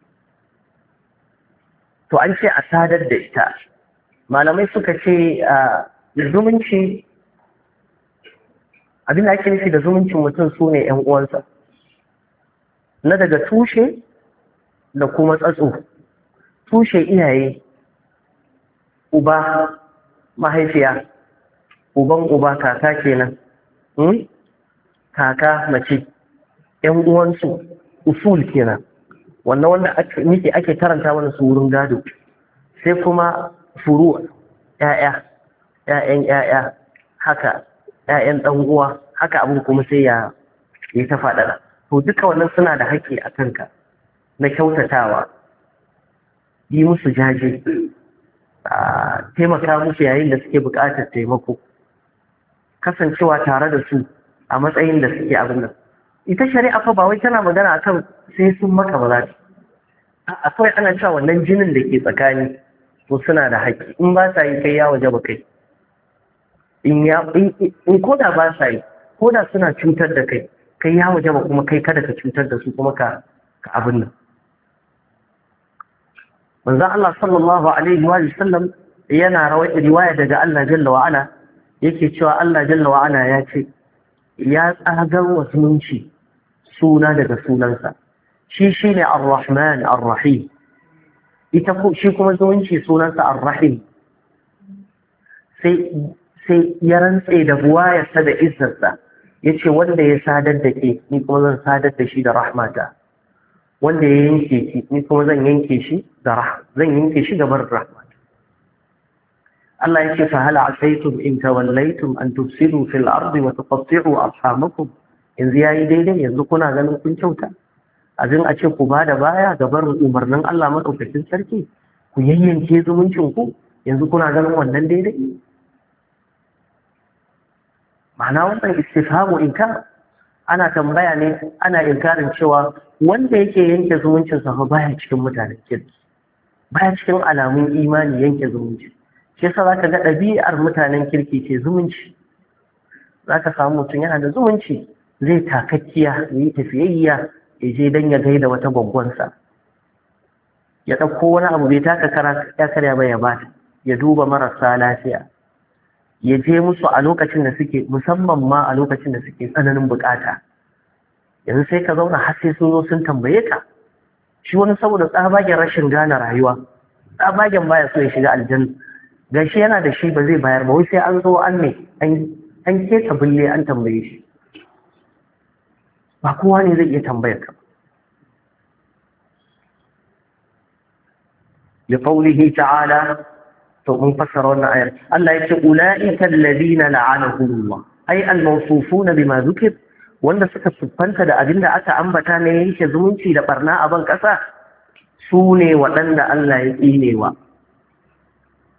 to an ce a sadar da ita. Malamai suka ce zumunci, abin da ake nufi da zumuncin mutum su ne ‘yan uwansa, na daga tushe da kuma tsatso. Tushe iyaye, uba, mahaifiya, uban uba, kaka kenan, hmm? kaka mace, ‘yan uwansu, usul kenan, wannan wanda ake, ake karanta wani su wurin gado. Sai kuma furu, ‘ya'ya, ‘ya'yan ‘ya'ya, haka, ‘ya'yan ɗan uwa, haka abin kuma sai ya yi ta faɗaɗa. To duka wannan suna da haƙƙi a kanka na kyautatawa, yi musu jaje, taimaka musu yayin da suke buƙatar taimako, kasancewa tare da su a matsayin da suke abin nan. Ita shari'a fa ba wai tana magana akan sai sun maka ba za ta. Akwai ana cewa wannan jinin da ke tsakani to suna da haƙƙi, in ba sa yi kai ya waje ba kai. In ko da ba sa yi, ko da suna cutar da kai, kai ya waje ba kuma kai kada ka cutar da su kuma ka abin nan. Manzon Allah sallallahu alaihi wa sallam yana riwaya daga Allah jalla wa ala yake cewa Allah jalla wa ala ya ce ya tsagar wa zumunci suna daga sunansa. Shi shine Ar-Rahman Ar-Rahim. Ita ko shi kuma zumunci sunansa Ar-Rahim. Sai sai ya rantse da buwayarsa da izzarsa, ya ce wanda ya sadar da ke ni kuma zan sadar da shi da rahmata, wanda ya yanke ki ni kuma zan yanke shi da rah zan yanke shi da bar rahmata. Allah ya ce fa hal asaytum in tawallaytum an tufsidu fil ardi wa tuqatti'u arhamakum, yanzu yayi daidai, yanzu kuna ganin kun kyauta azin a ce ku bada baya ga barin umarnin Allah madaukakin sarki, ku yayyanke zumuncin ku, yanzu kuna ganin wannan daidai? Ma'ana wannan istifhamu inkar, ana tambaya ne, ana inkarin cewa wanda yake yanke zumuncin sa baya cikin mutanen kirki, baya cikin alamun imani yanke zumunci. Shi yasa zaka ga ɗabi'ar mutanen kirki ce zumunci. Zaka samu mutum yana da zumunci, zai takakkiya, yi tafiyayya, ya je dan ya gaida wata gwaggwansa, ya ɗauko wani abu bai taka kara ya karya ba ya bata, ya duba marasa lafiya, ya je musu a lokacin da suke, musamman ma a lokacin da suke tsananin bukata. Yanzu sai ka zauna har sai sun zo sun tambaye ka. Shi wani saboda tsabagen rashin gane rayuwa, tsabagen baya so ya shiga aljanna, gashi yana da shi ba zai bayar ba, wai sai an zo an ne an keta bulle an tambaye shi. Ba kowa ne zai iya tambayar ka. Ya qawlihi ta'ala, to mun fassara wannan ayar. Allah ya ce ulaika alladhina la'anahumullah, ay al-mawsufuna bima dhukir, wanda suka siffanta da abinda aka ambata ne yake zumunci da barna a ban kasa, su ne waɗanda Allah ya tsinewa.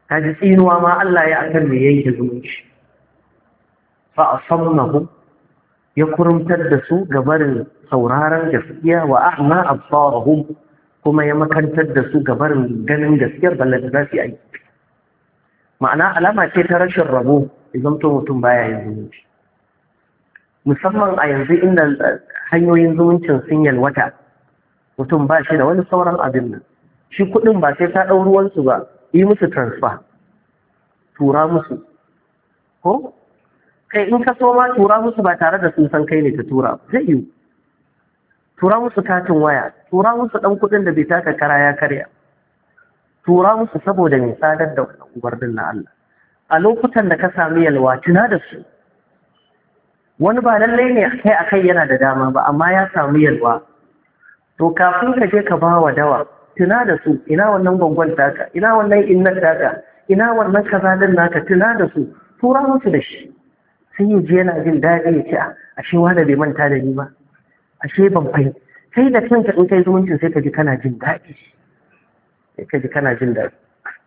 kaji tsinuwa ma Allah ya akan me yanke zumunci. Fa asammahum, ya kurumtar da su gabarin sauraron gaskiya, wa a'ma absarahum, kuma ya makantar da su gabarin ganin gaskiyar ballan da za su yi aiki. Ma'ana alama ce ta rashin rabo idan to mutum baya yin zumunci, musamman a yanzu inda hanyoyin zumuncin sun yalwata. Mutum ba shi da wani sauran abin nan, shi kuɗin ba sai ta ɗau ruwansu ba, yi musu transfer, tura musu, ko kai in ka so ma tura musu ba tare da sun san kai ne ka tura, zai yi tura musu katin waya, tura musu ɗan kuɗin da bai taka kara ya karya, tura musu saboda mai sadar da umarnin na Allah. A lokutan da ka sami yalwa tuna da su, wani ba lallai ne kai a kai yana da dama ba, amma ya samu yalwa, to kafin ka je ka ba wa dawa tuna da su, ina wannan gwangwan taka, ina wannan innan taka, ina wannan kazalin naka, tuna da su, tura musu da shi. Sai yi je yana jin daɗi ya ce ashe wanda bai manta da ni ba, ashe ban fai, sai da kanka in kai zumuncin sai ka ji kana jin daɗi, sai ka ji kana jin daɗi.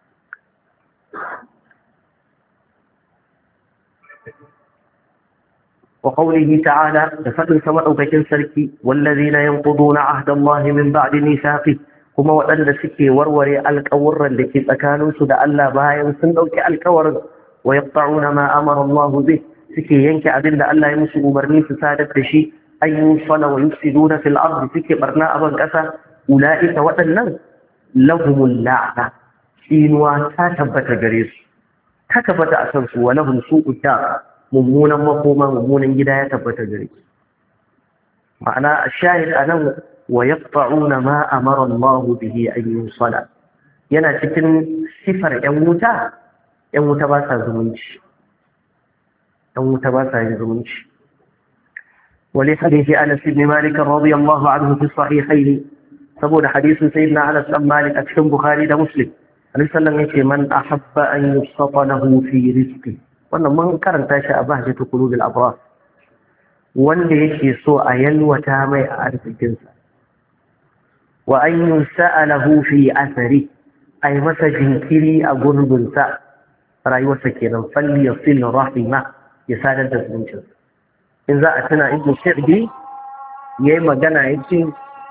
وقوله تعالى دفتن سماء وكين سركي والذين ينقضون عهد الله من بعد ميثاقه كما وأن سكي وروري الكور لكي تكانوا سدى الله باين سندوك الكور ويقطعون ما أمر الله به سكي ينكي أدل الله يمسك مرني فسادة بشيء أن يوصل ويفسدون في الأرض سكي برناء أبن كسا أولئك وأن لهم اللعنة إنوا تثبت جريس تكبت أسنس ولهم سوء الدار mummunan makoma, mummunan gida ya tabbata gare ki. Ma'ana shahid anan wa yaqta'una ma amara Allah bihi an yusala, yana cikin sifar yan wuta. Yan wuta ba sa zumunci, yan wuta ba sa yin zumunci. Wali hadisi Anas ibn Malik radiyallahu anhu fi sahihayn, saboda hadisin sayyidina Anas ibn Malik a cikin Bukhari da Muslim, Annabi sallallahu alaihi wasallam yace man ahabba an yusata lahu fi rizqi, wannan mun karanta shi a bahjatu qulubil abrar, wanda yake so a yalwata mai a arzikinsa, wa an yusa'alahu fi athari, ay masa jinkiri a gurbinsa rayuwarsa kenan, falli yasil rahima, ya sadar da zumuncinsa. In za a tuna ibn Sa'di yayi magana yace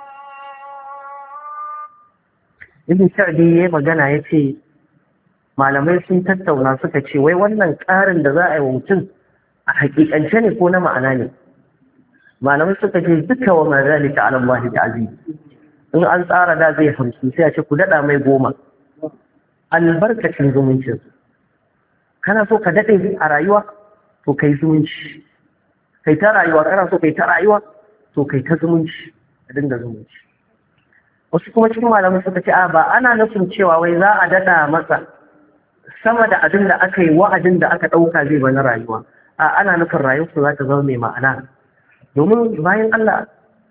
ibn Sa'di yayi magana yace malamai sun tattauna suka ce wai wannan ƙarin da za a yi wa mutum a hakikance ne ko na ma'ana ne. Malamai suka ce duka wa ma zalika ala Allah ta'ziz, in an tsara da zai hamsin sai a ce ku daɗa mai goma, albarkacin zumuncin. Kana so ka daɗe a rayuwa to kai zumunci, kai ta rayuwa kana so kai ta rayuwa to kai ta zumunci, a dinga zumunci. Wasu kuma cikin malamai suka ce a ba ana nufin cewa wai za a daɗa masa sama da abin da aka yi wa'adin da aka ɗauka zai ba na rayuwa, a ana nufin rayuwarsu za ta zama mai ma'ana. Domin bayan Allah,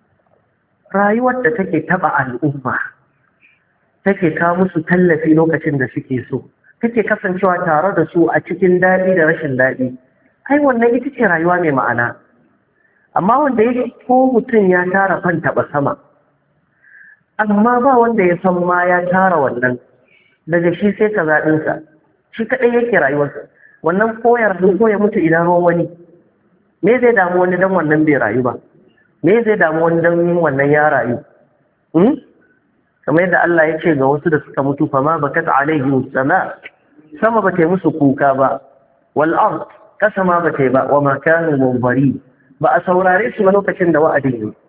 rayuwar da take taɓa al'umma, take kawo musu tallafi lokacin da suke so, take kasancewa tare da su a cikin daɗi da rashin daɗi, ai wannan ita ce rayuwa mai ma'ana. Amma wanda ya ko mutum ya tara fan taɓa sama, amma ba wanda ya san ma ya tara wannan, daga shi sai ka zaɗinsa, shi kaɗai yake rayuwarsa, wannan koyar ko ya mutu idan ruwan wani, me zai damu wani dan wannan bai rayu ba, me zai damu wani dan wannan ya rayu. Kamar yadda Allah ya ce ga wasu da suka mutu, fama bakat alaihim sama, sama ba ta yi musu kuka ba, wal ard kasa ma ba ta yi ba, wa ma kanu munzari, ba a saurare su ba lokacin da wa'adin ne.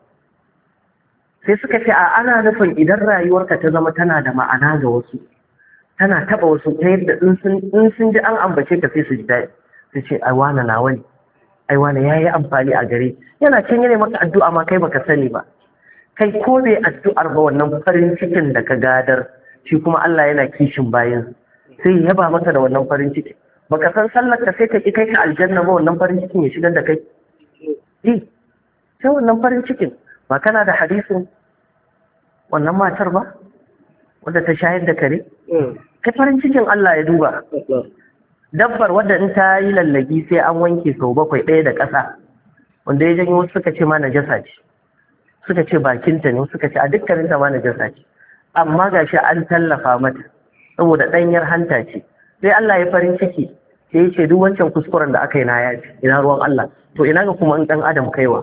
Sai suka ce a ana nufin idan rayuwarka ta zama tana da ma'ana ga wasu, tana taba wasu ta yadda in sun ji an ambace ka sai su ji daɗi, su ce ai wane nawa ne, ai wane ya yi amfani a gare, yana can yana maka addu'a ma kai baka sani ba, kai ko bai addu'ar ba wannan farin cikin da ka gadar, shi kuma Allah yana kishin bayan, sai ya yaba maka da wannan farin cikin. Baka san sallar ka sai ka ki kai ka aljanna ba, wannan farin cikin ya shigar da kai, eh sai wannan farin cikin. Ba kana da hadisin wannan matar ba wadda ta shayar da kare, kai farin cikin Allah ya duba. Dabbar wadda in ta yi lallagi sai an wanke sau bakwai ɗaya da ƙasa, wanda ya janyo wasu suka ce ma najasa ce, suka ce bakinta ne, suka ce a dukkaninta ma najasa ce, amma gashi an tallafa mata saboda ɗanyar hanta ce, sai Allah ya farin ciki sai ya ce duk wancan kuskuren da aka yi na yafi, ina ruwan Allah. To ina ga kuma in ɗan adam kaiwa.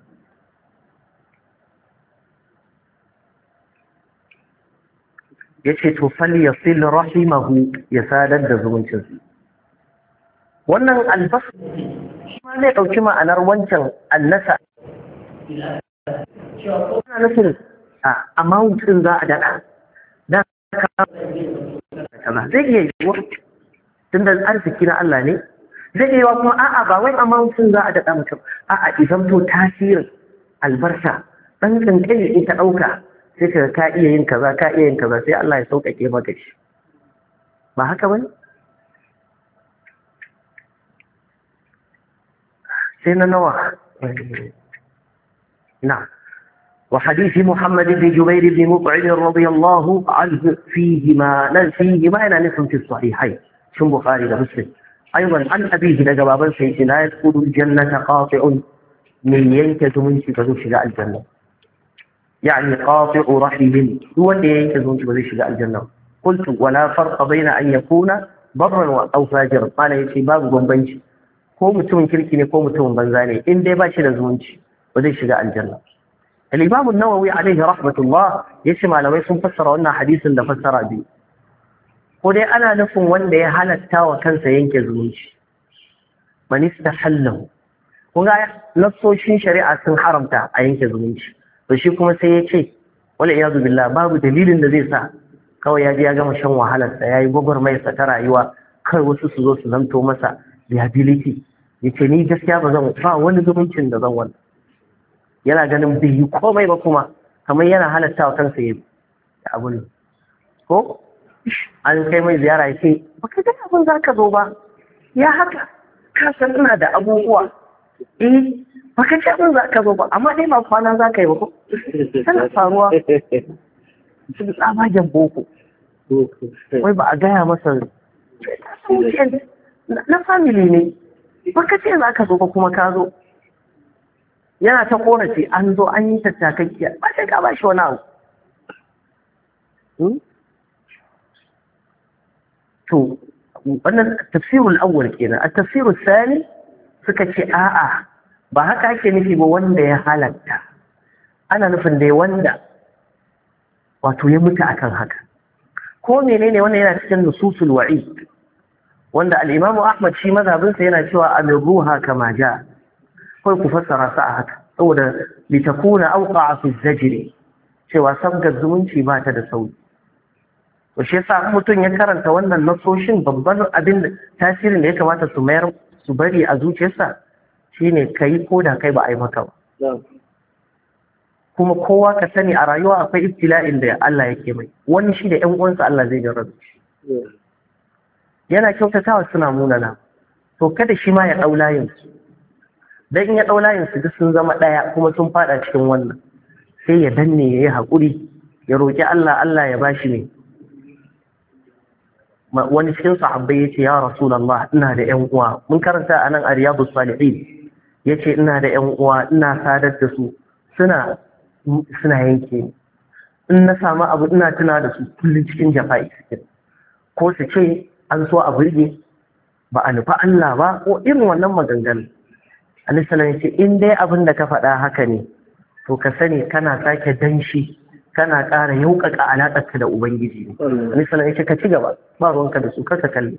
Ya ce to fal yasil rahimahu, ya sadar da zumuncinsu. Wannan albas shi ma zai ɗauki ma'anar wancan annasa. Ina nufin a amount ɗin za a daɗa. Da ka zai iya yiwuwa tun da arziki na Allah ne. Zai iya yiwuwa kuma a'a ba wai amount ɗin za a daɗa mutum. A'a idan to tasirin albarka ɗan kankani in ta ɗauka sai ka ka iya yin kaza ka iya yin kaza sai Allah ya sauƙaƙe maka shi. Ba haka bane? sai na nawa نعم وحديث محمد بن جبير بن مطعم رضي الله عنه فيهما فيهما أنا نفهم في الصحيحين شو بخاري ومسلم أيضا عن أبيه لجوابا سيدنا يدخل الجنة قاطع من ينكز من شفته شجاع الجنة يعني قاطع رحم هو اللي ينكز من شفته شجاع الجنة قلت ولا فرق بين أن يكون برا أو فاجرا قال يا باب بنبنش ko mutumin kirki ne ko mutumin banza ne in dai ba shi da zumunci ba zai shiga aljanna. al-imam an-nawawi alaihi rahmatullah yace malamai sun fassara wannan hadisin da fassara biyu. Ko dai ana nufin wanda ya halatta wa kansa yanke zumunci man istahallahu, kun ga nassoshin shari'a sun haramta a yanke zumunci, to shi kuma sai ya ce wala iyadu billah babu dalilin da zai sa kawai ya ji ya gama shan wahalarsa ya yi gwagwarmayarsa ta rayuwa kai wasu su zo su zanto masa liability ya ce ni gaskiya ba zan ba wani zumuncin da zan wani yana ganin bai yi komai ba kuma kamar yana halatta wa kansa ya abun ko an kai mai ziyara ya ce ba ka ga abin za ka zo ba ya haka ka san ina da abubuwa eh ba ka ce abin za ka zo ba amma dai ba kwana za ka yi ba ko tana faruwa su tsabagen boko wai ba a gaya masa na family ne baka ce za ka zo ba kuma ka zo yana ta korafi an zo an yi tattakakkiya ba sai ka ba shi wani abu. To wannan tafsirul awwal kenan. A tafsirul thani suka ce a'a ba haka ake nufi ba wanda ya halatta, ana nufin dai wanda wato ya mutu akan haka. Ko menene wannan yana cikin nususul wa'id wanda al-Imam Ahmad shi mazhabinsa yana cewa amiruha kama ja, kai ku fassara sa a haka saboda litakuna awqa fi zajri, cewa sabgar zumunci ba ta da sauki. To shi yasa mutum ya karanta wannan nasoshin babban abin da tasirin da ya kamata su mayar su bari a zuciyarsa shine kai ko da kai ba a yi maka ba. Kuma kowa ka sani a rayuwa akwai ibtila'in da Allah yake mai, wani shi da ƴan uwansa Allah zai jarrabe shi. Yana kyautatawa suna munana, to kada shi ma ya ɗau layinsu, don in ya ɗau layinsu duk sun zama ɗaya kuma sun faɗa cikin wannan, sai ya danne ya yi haƙuri ya roƙi Allah, Allah ya bashi ne. Wani cikin sahabbai ya ce ya Rasulallah ina da ƴan uwa, mun karanta a nan a Riyadus Salihin, ya ce ina da ƴan uwa ina sadar da su suna suna yanke ni, in na samu abu ina tuna da su kullum cikin jafa'i suke, ko su ce an so a burge ba a nufa Allah ba ko irin wannan maganganu. Alisalam ya ce in dai abin da ka faɗa haka ne to ka sani kana sake danshi kana ƙara yauƙaƙa alaƙarka da Ubangiji ne. Alisalam ya ce ka ci gaba ba ruwanka da su kaka kalli.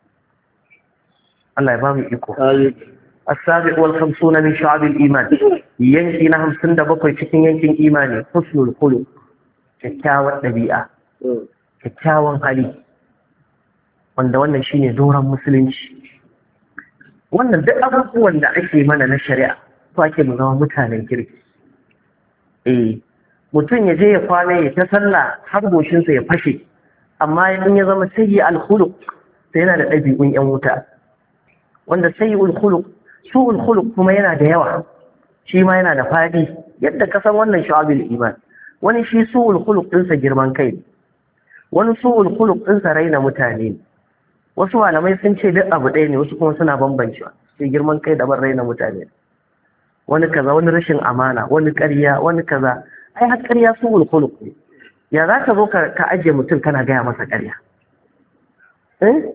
Allah ya ba mu iko. السابع والخمسون من شعب الإيمان ينكي نهم سند بقي cikin yankin imani husnul khuluq, kyakkyawar ɗabi'a, kyakkyawan hali, wanda wannan shine doron musulunci. Wannan duk abubuwan da ake mana na shari'a to ake mu zama mutanen kirki. Eh mutum ya je ya kwana ya ta sallah har goshinsa ya fashe, amma in ya zama sayyi al-khuluq sai yana da ɗabi'un yan wuta, wanda sayyi al-khuluq su'ul khuluq kuma yana da yawa, shi ma yana da fadi yadda ka san wannan shu'abul iman. Wani shi su'ul khuluq ɗinsa girman kai, wani su'ul khuluq ɗinsa raina mutane. Wasu malamai sun ce duk abu ɗaya ne, wasu kuma suna bambancewa, sai girman kai daban raina mutane. Wani kaza, wani rashin amana, wani ƙarya, wani kaza. Ai har ƙarya su'ul khuluq ne. Ya za ka zo ka ajiye mutum kana gaya masa ƙarya? Eh?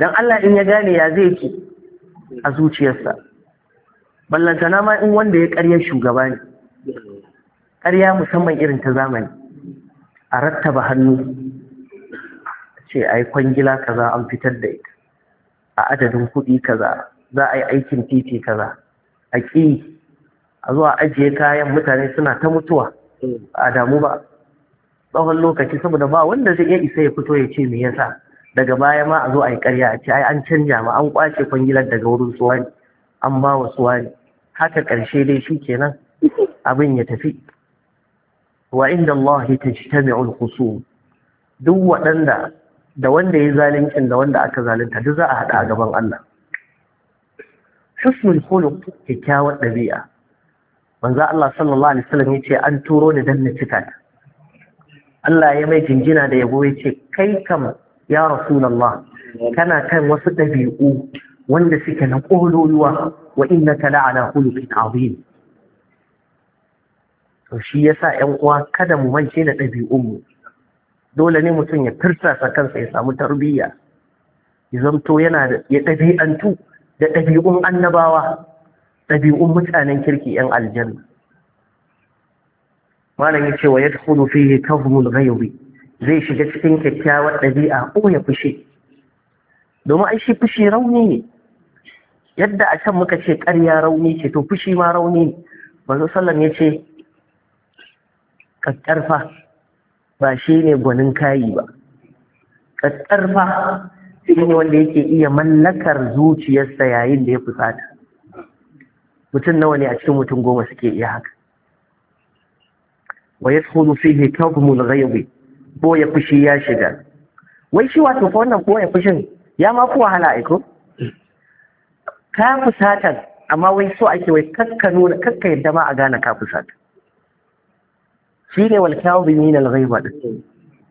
dan Allah in ya gane ya zai ki a zuciyarsa, ballantana ma in wanda ya ƙarya shugaba ne, ƙarya musamman irin ta zamani, a rattaba hannu ce ai kwangila kaza an fitar da ita a adadin kuɗi kaza, za a yi aikin titi kaza, a ƙi a zuwa ajiye kayan mutane suna ta mutuwa a damu ba tsawon lokaci, saboda ba wanda zai iya isa ya fito ya ce me yasa. Daga baya ma a zo a yi ƙarya a ce ai an canja ma, an kwace kwangilar daga wurin suwani an ba wa suwani, haka ƙarshe dai shi kenan abin ya tafi. Wa inda Allah tajtami'ul khusum, duk waɗanda da wanda ya zalincin da wanda aka zalunta duk za a haɗa a gaban Allah. Husnul khuluq, kyakkyawar ɗabi'a. Manzo Allah sallallahu alaihi wasallam yace an turo da danna cika ta. Allah ya mai jinjina da yabo yace kai kam ya Rasulullah kana kan wasu ɗabi'u wanda suke na ƙololuwa, wa innaka la'ala khuluqin azim. To shi yasa ƴan uwa kada mu mance da ɗabi'un mu. Dole ne mutum ya firsasa kansa ya samu tarbiyya, ya zamto yana da ya ɗabi'antu da ɗabi'un annabawa, ɗabi'un mutanen kirki ƴan aljanna. Malam yace wa yadkhulu fihi kazmul ghaybi, zai shiga cikin kyakkyawar ɗabi'a ko ya fushi, domin ai shi fushi rauni ne. Yadda a can muka ce ƙarya rauni ce, to fushi ma rauni ne. Manzo sallam yace ƙaƙƙarfa ba shi ne gwanin kayi ba, ƙaƙƙarfa shi ne wanda yake iya mallakar zuciyarsa yayin da ya fusata. Mutum nawa ne a cikin mutum goma suke iya haka? Wa yadkhulu fihi kazmul ghaybi, boye fushi ya shiga. Wai shi wato fa wannan boye fushin ya ma fi wahala aiko? Ka fusata amma wai so ake wai kakka nuna kakka yadda ma a gane ka fusata. Shi ne wal kazimin al ghaiba din.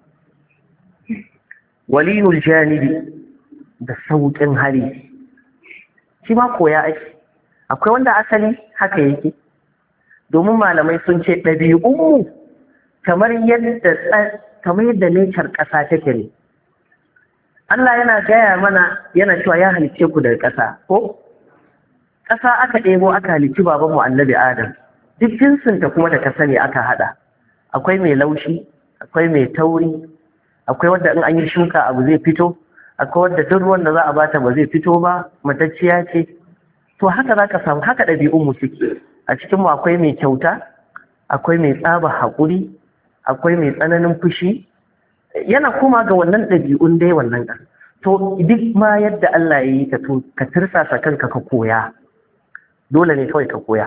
Waliyul janibi, da sauƙin hali. Shi ma koya ake. Akwai wanda asali haka yake. Domin malamai sun ce ɗabi'unmu kamar yadda kamar yadda nature ƙasa take ne. Allah yana gaya mana yana cewa ya halicce ku daga ƙasa, ko ƙasa aka ɗebo aka halicci babanmu annabi Adam, duk jinsinta kuma da ka sani aka haɗa. Akwai mai laushi, akwai mai tauri, akwai wadda in an yi shuka abu zai fito, akwai wadda duk ruwan da za a bata ba zai fito ba, matacciya ce. To haka za ka samu, haka ɗabi'unmu suke. A cikinmu akwai mai kyauta, akwai mai tsaba haƙuri, akwai mai tsananin fushi, yana kuma ga wannan ɗabi'un dai wannan ɗan. To duk ma yadda Allah ya yi ka to ka tirsasa kanka ka koya, dole ne kawai ka koya.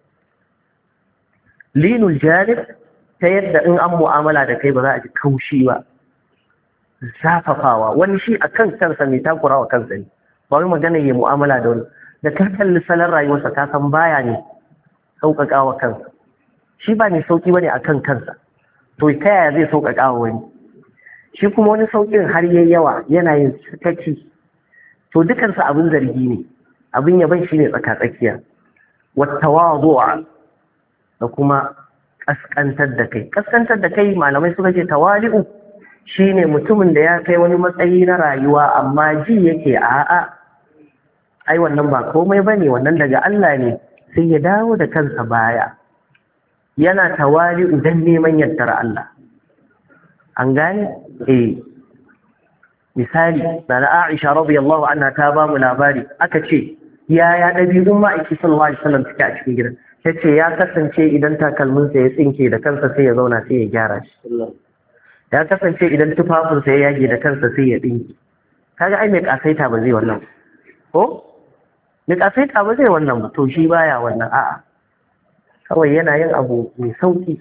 Linul janib, ta yadda in an mu'amala da kai ba za a ji kaushi ba, zafafawa. Wani shi a kan kansa mai takura wa kansa ne, ba wai magana ya mu'amala da wani. Da ka kalli salon rayuwarsa ka san baya ne sauƙaƙa wa kansa, shi ba ne sauƙi ba ne a kan kansa, to ta yaya zai sauƙaƙa wa wani? Shi kuma wani sauƙin har yayi yawa yana yin sakaci, to dukansa abin zargi ne, abin yaban shi ne tsaka-tsakiya. Wattawadu'a, da kuma ƙasƙantar da kai. Ƙasƙantar da kai malamai suka ce tawali'u shine mutumin da ya kai wani matsayi na rayuwa amma ji yake a'a ai wannan ba komai bane, wannan daga Allah ne, sai ya dawo da kansa baya, yana tawali'u dan neman yardar Allah. An gane? Eh, misali na Aisha radiyallahu anha ta ba mu labari, aka ce yaya ɗabi'un ma'aiki sallallahu alaihi wasallam suke a cikin gidan. Ta ce ya kasance idan takalminsa ya tsinke da kansa sai ya zauna sai ya gyara shi. Ya kasance idan tufafinsa ya yage da kansa sai ya ɗinki. Kaga ai mai ƙasaita ba zai wannan, ko? Mai ƙasaita ba zai wannan ba, to shi baya wannan, a'a. Kawai yana yin abu mai sauƙi.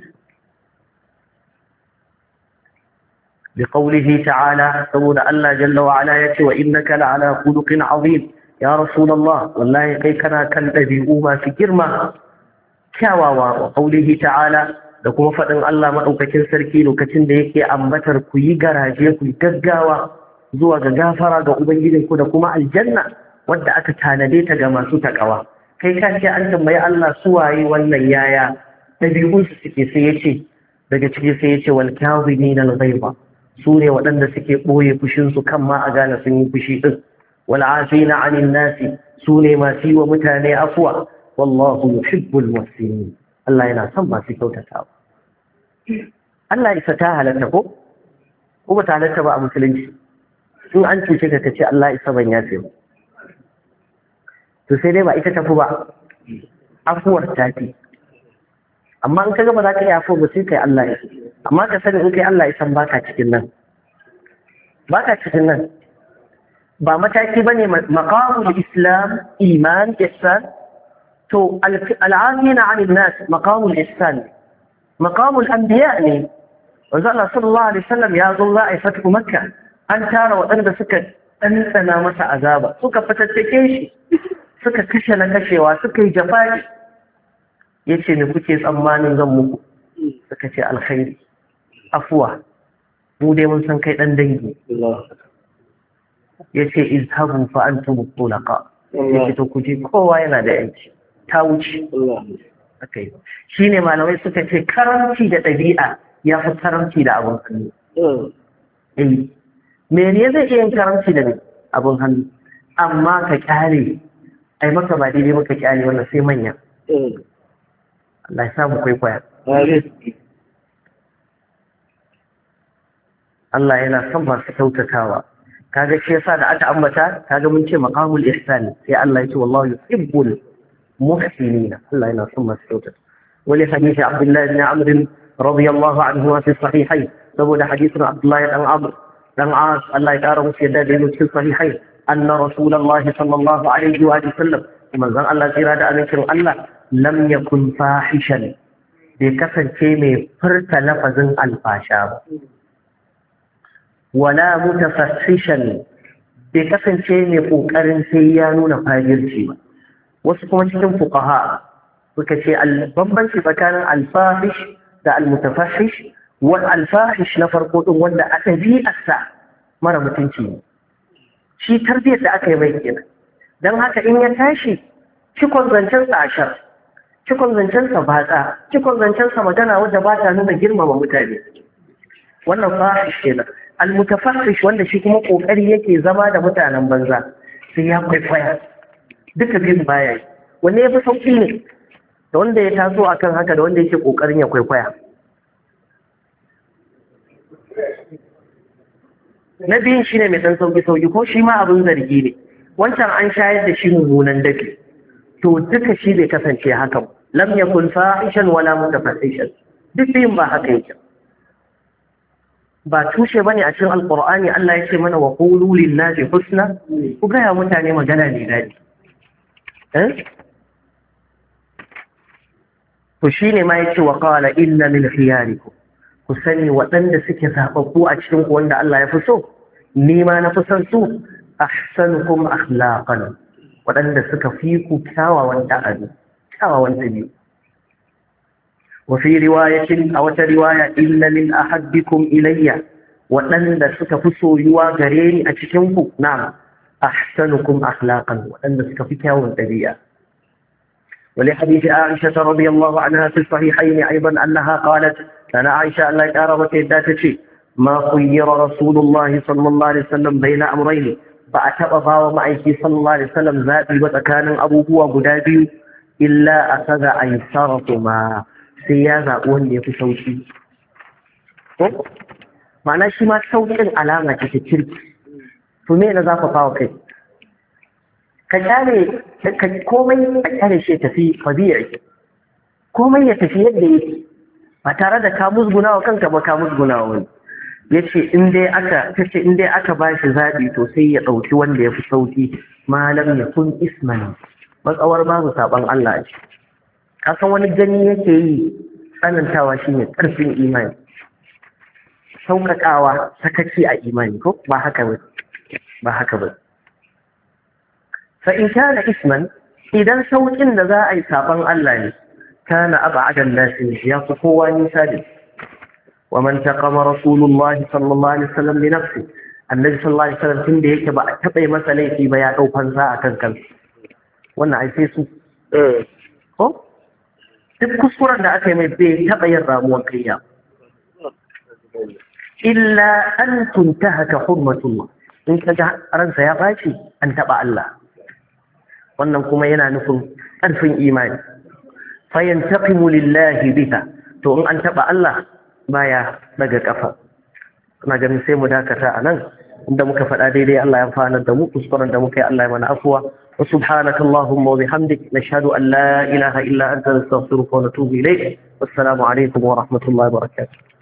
Bi qawlihi ta'ala, saboda Allah jalla wa ala yace wa innaka la'ala khuluqin azim. Ya Rasulullah, wallahi kai kana kan ɗabi'u masu girma, kyawawa. Wa qawlihi ta'ala, da kuma faɗin Allah maɗaukakin sarki lokacin da yake ambatar ku yi garaje ku yi gaggawa zuwa ga gafara ga Ubangijinku da kuma aljanna wadda aka tanade ta ga masu taƙawa. Kai ka ce an tambayi Allah su waye wannan yaya ɗabi'unsu suke, sai ya ce daga ciki sai ya ce wal kazimin al ghaiba, su ne waɗanda suke ɓoye fushinsu kan ma a gane sun yi fushi ɗin. wal 'afina 'anil nas sune masu yi wa mutane afwa wallahu yuhibbul muhsinin Allah yana son masu kyautatawa. Allah isa ta halatta ko ko ba ta halatta ba a musulunci in an cuce ka kace Allah isa ban yafe ba to sai dai ba ita tafi ba afuwar tafi amma in kaga ba za ka yi afuwa ba sai kai Allah ya amma ka sani in kai Allah ya san baka cikin nan baka cikin nan ba mataki bane maqamul islam iman ihsan to al'amina 'anil nas maqamul ihsan maqamul anbiya ne wanda Allah sallallahu alaihi wasallam ya zo za a yi fatu makka an tara waɗanda suka ɗanɗana masa azaba suka fatattake shi suka kashe na kashewa suka yi jafari ya ce ne kuke tsammanin zan muku suka ce alkhairi afuwa mu dai mun san kai ɗan dangi ya ce izhabu fa antum tulaqa ya ce to kuje kowa yana da yanci ta wuce akai shine malamai suka ce karanci da ɗabi'a ya fi karanci da abin hannu eh me ne zai iya yin karanci da abin hannu amma ka kyale ai maka ba daidai maka kyale wannan sai manya Allah ya samu kwaikwaya Allah yana son masu kyautatawa kaga shi yasa da aka ambata kaga mun ce maqamul ihsan sai Allah ya ce wallahu yuhibbul muhsinin Allah yana son masu kyautata wali hadisi Abdullah ibn Amr radiyallahu anhu fi sahihain saboda hadisin Abdullah ibn Amr dan As Allah ya kara musu yadda da cikin sahihain anna rasulullahi sallallahu alaihi wa sallam manzon Allah tsira da amincin Allah lam yakun fahishan bai kasance mai furta lafazin alfasha ba wala mutafassishan bai kasance mai kokarin sai ya nuna fajirci ba wasu kuma cikin fuqaha suka ce bambanci tsakanin alfahish da almutafahish wal alfahish na farko din wanda a ɗabi'arsa mara mutunci ne shi tarbiyyar da aka yi mai kenan don haka in ya tashi cikon zancensa ashar cikon zancensa batsa cikon zancensa magana wadda ba ta nuna girmama mutane wannan fahish kenan almutafahish wanda shi kuma kokari yake zama da mutanen banza sai ya kwaikwaya duka biyun baya yi wanne ya fi sauƙi ne da wanda ya taso akan haka da wanda yake kokarin ya kwaikwaya na biyun shi ne mai ɗan sauƙi-sauƙi ko shi ma abin zargi ne wancan an shayar da shi mummunan dafi to duka shi bai kasance haka lam yakun fahishan wala mutafahishan duk biyun ba haka yake ba tushe bane a cikin alqur'ani Allah ya ce mana wa qulu lin nasi husna ku ga mutane magana ne dadi eh to shine ma yake wa qala inna min khiyarikum ku sani waɗanda suke zaɓaɓɓu a cikin wanda Allah ya fi so ni ma na fi son su ahsanukum akhlaqan waɗanda suka fi ku kyawawan ta'adu kyawawan ɗabi'u wa fi riwayatin a wata riwaya inna min ahabbikum ilayya waɗanda suka fi soyuwa gare ni a cikin ku na'am ahsanukum akhlaqan waɗanda suka fi kyawun ɗabi'a ولحديث عائشة رضي الله عنها في الصحيحين أيضا أنها قالت أنا عائشة الله قاربت يداتشي ما خير رسول الله صلى الله عليه وسلم بين أمرين فأتبقى ومعيكي صلى الله عليه وسلم ذاتي وتكان أبوه وقدابي إلا أخذ أيسرهما سيازة وندي في صوتي معنى شي ما صوتي العلامة تتشرك فمين ذا فطاوكي ka kyale komai a kyale shi tafi tabi'i komai ya tafi yadda yake ba tare da ka musguna wa kanka ba ka musguna wa wani yace in dai aka tace in dai aka bashi zabi to sai ya dauki wanda yafi sauki malam ya kun isman matsawar babu saban Allah ce ka san wani gani yake yi tsanantawa shine karfin imani sauƙaƙawa sakaci a imani ko ba haka ba ba haka ba فإن كان اسما إذا سوء ذا أي سابن الله كان أبعد الناس يصفوا ونساجد ومن تقم رسول الله صلى الله عليه وسلم لنفسه النبي صلى الله عليه وسلم كن ده يكبع تبعي مسألة في بيان أو فنزاء كان كان وانا عيسيسو هو تبكو صورة دا أكي مبيه تبعي الرام والقيام إلا أن تنتهك حرمة الله in ka ga ransa ya ɓaci an taɓa Allah, wannan kuma yana nufin ƙarfin imani. fayantaqimu lillahi bika, to in an taɓa Allah baya daga ƙafa. ina ganin sai mu dakata a nan, inda muka faɗa daidai Allah ya amfana da mu, kuskuren da muka yi Allah ya mana afuwa. wa subhanaka allahumma wa bihamdik nashhadu an la ilaha illa anta nastaghfiruka wa natubu ilayk. wassalamu alaikum wa rahmatullahi wa barakatuh.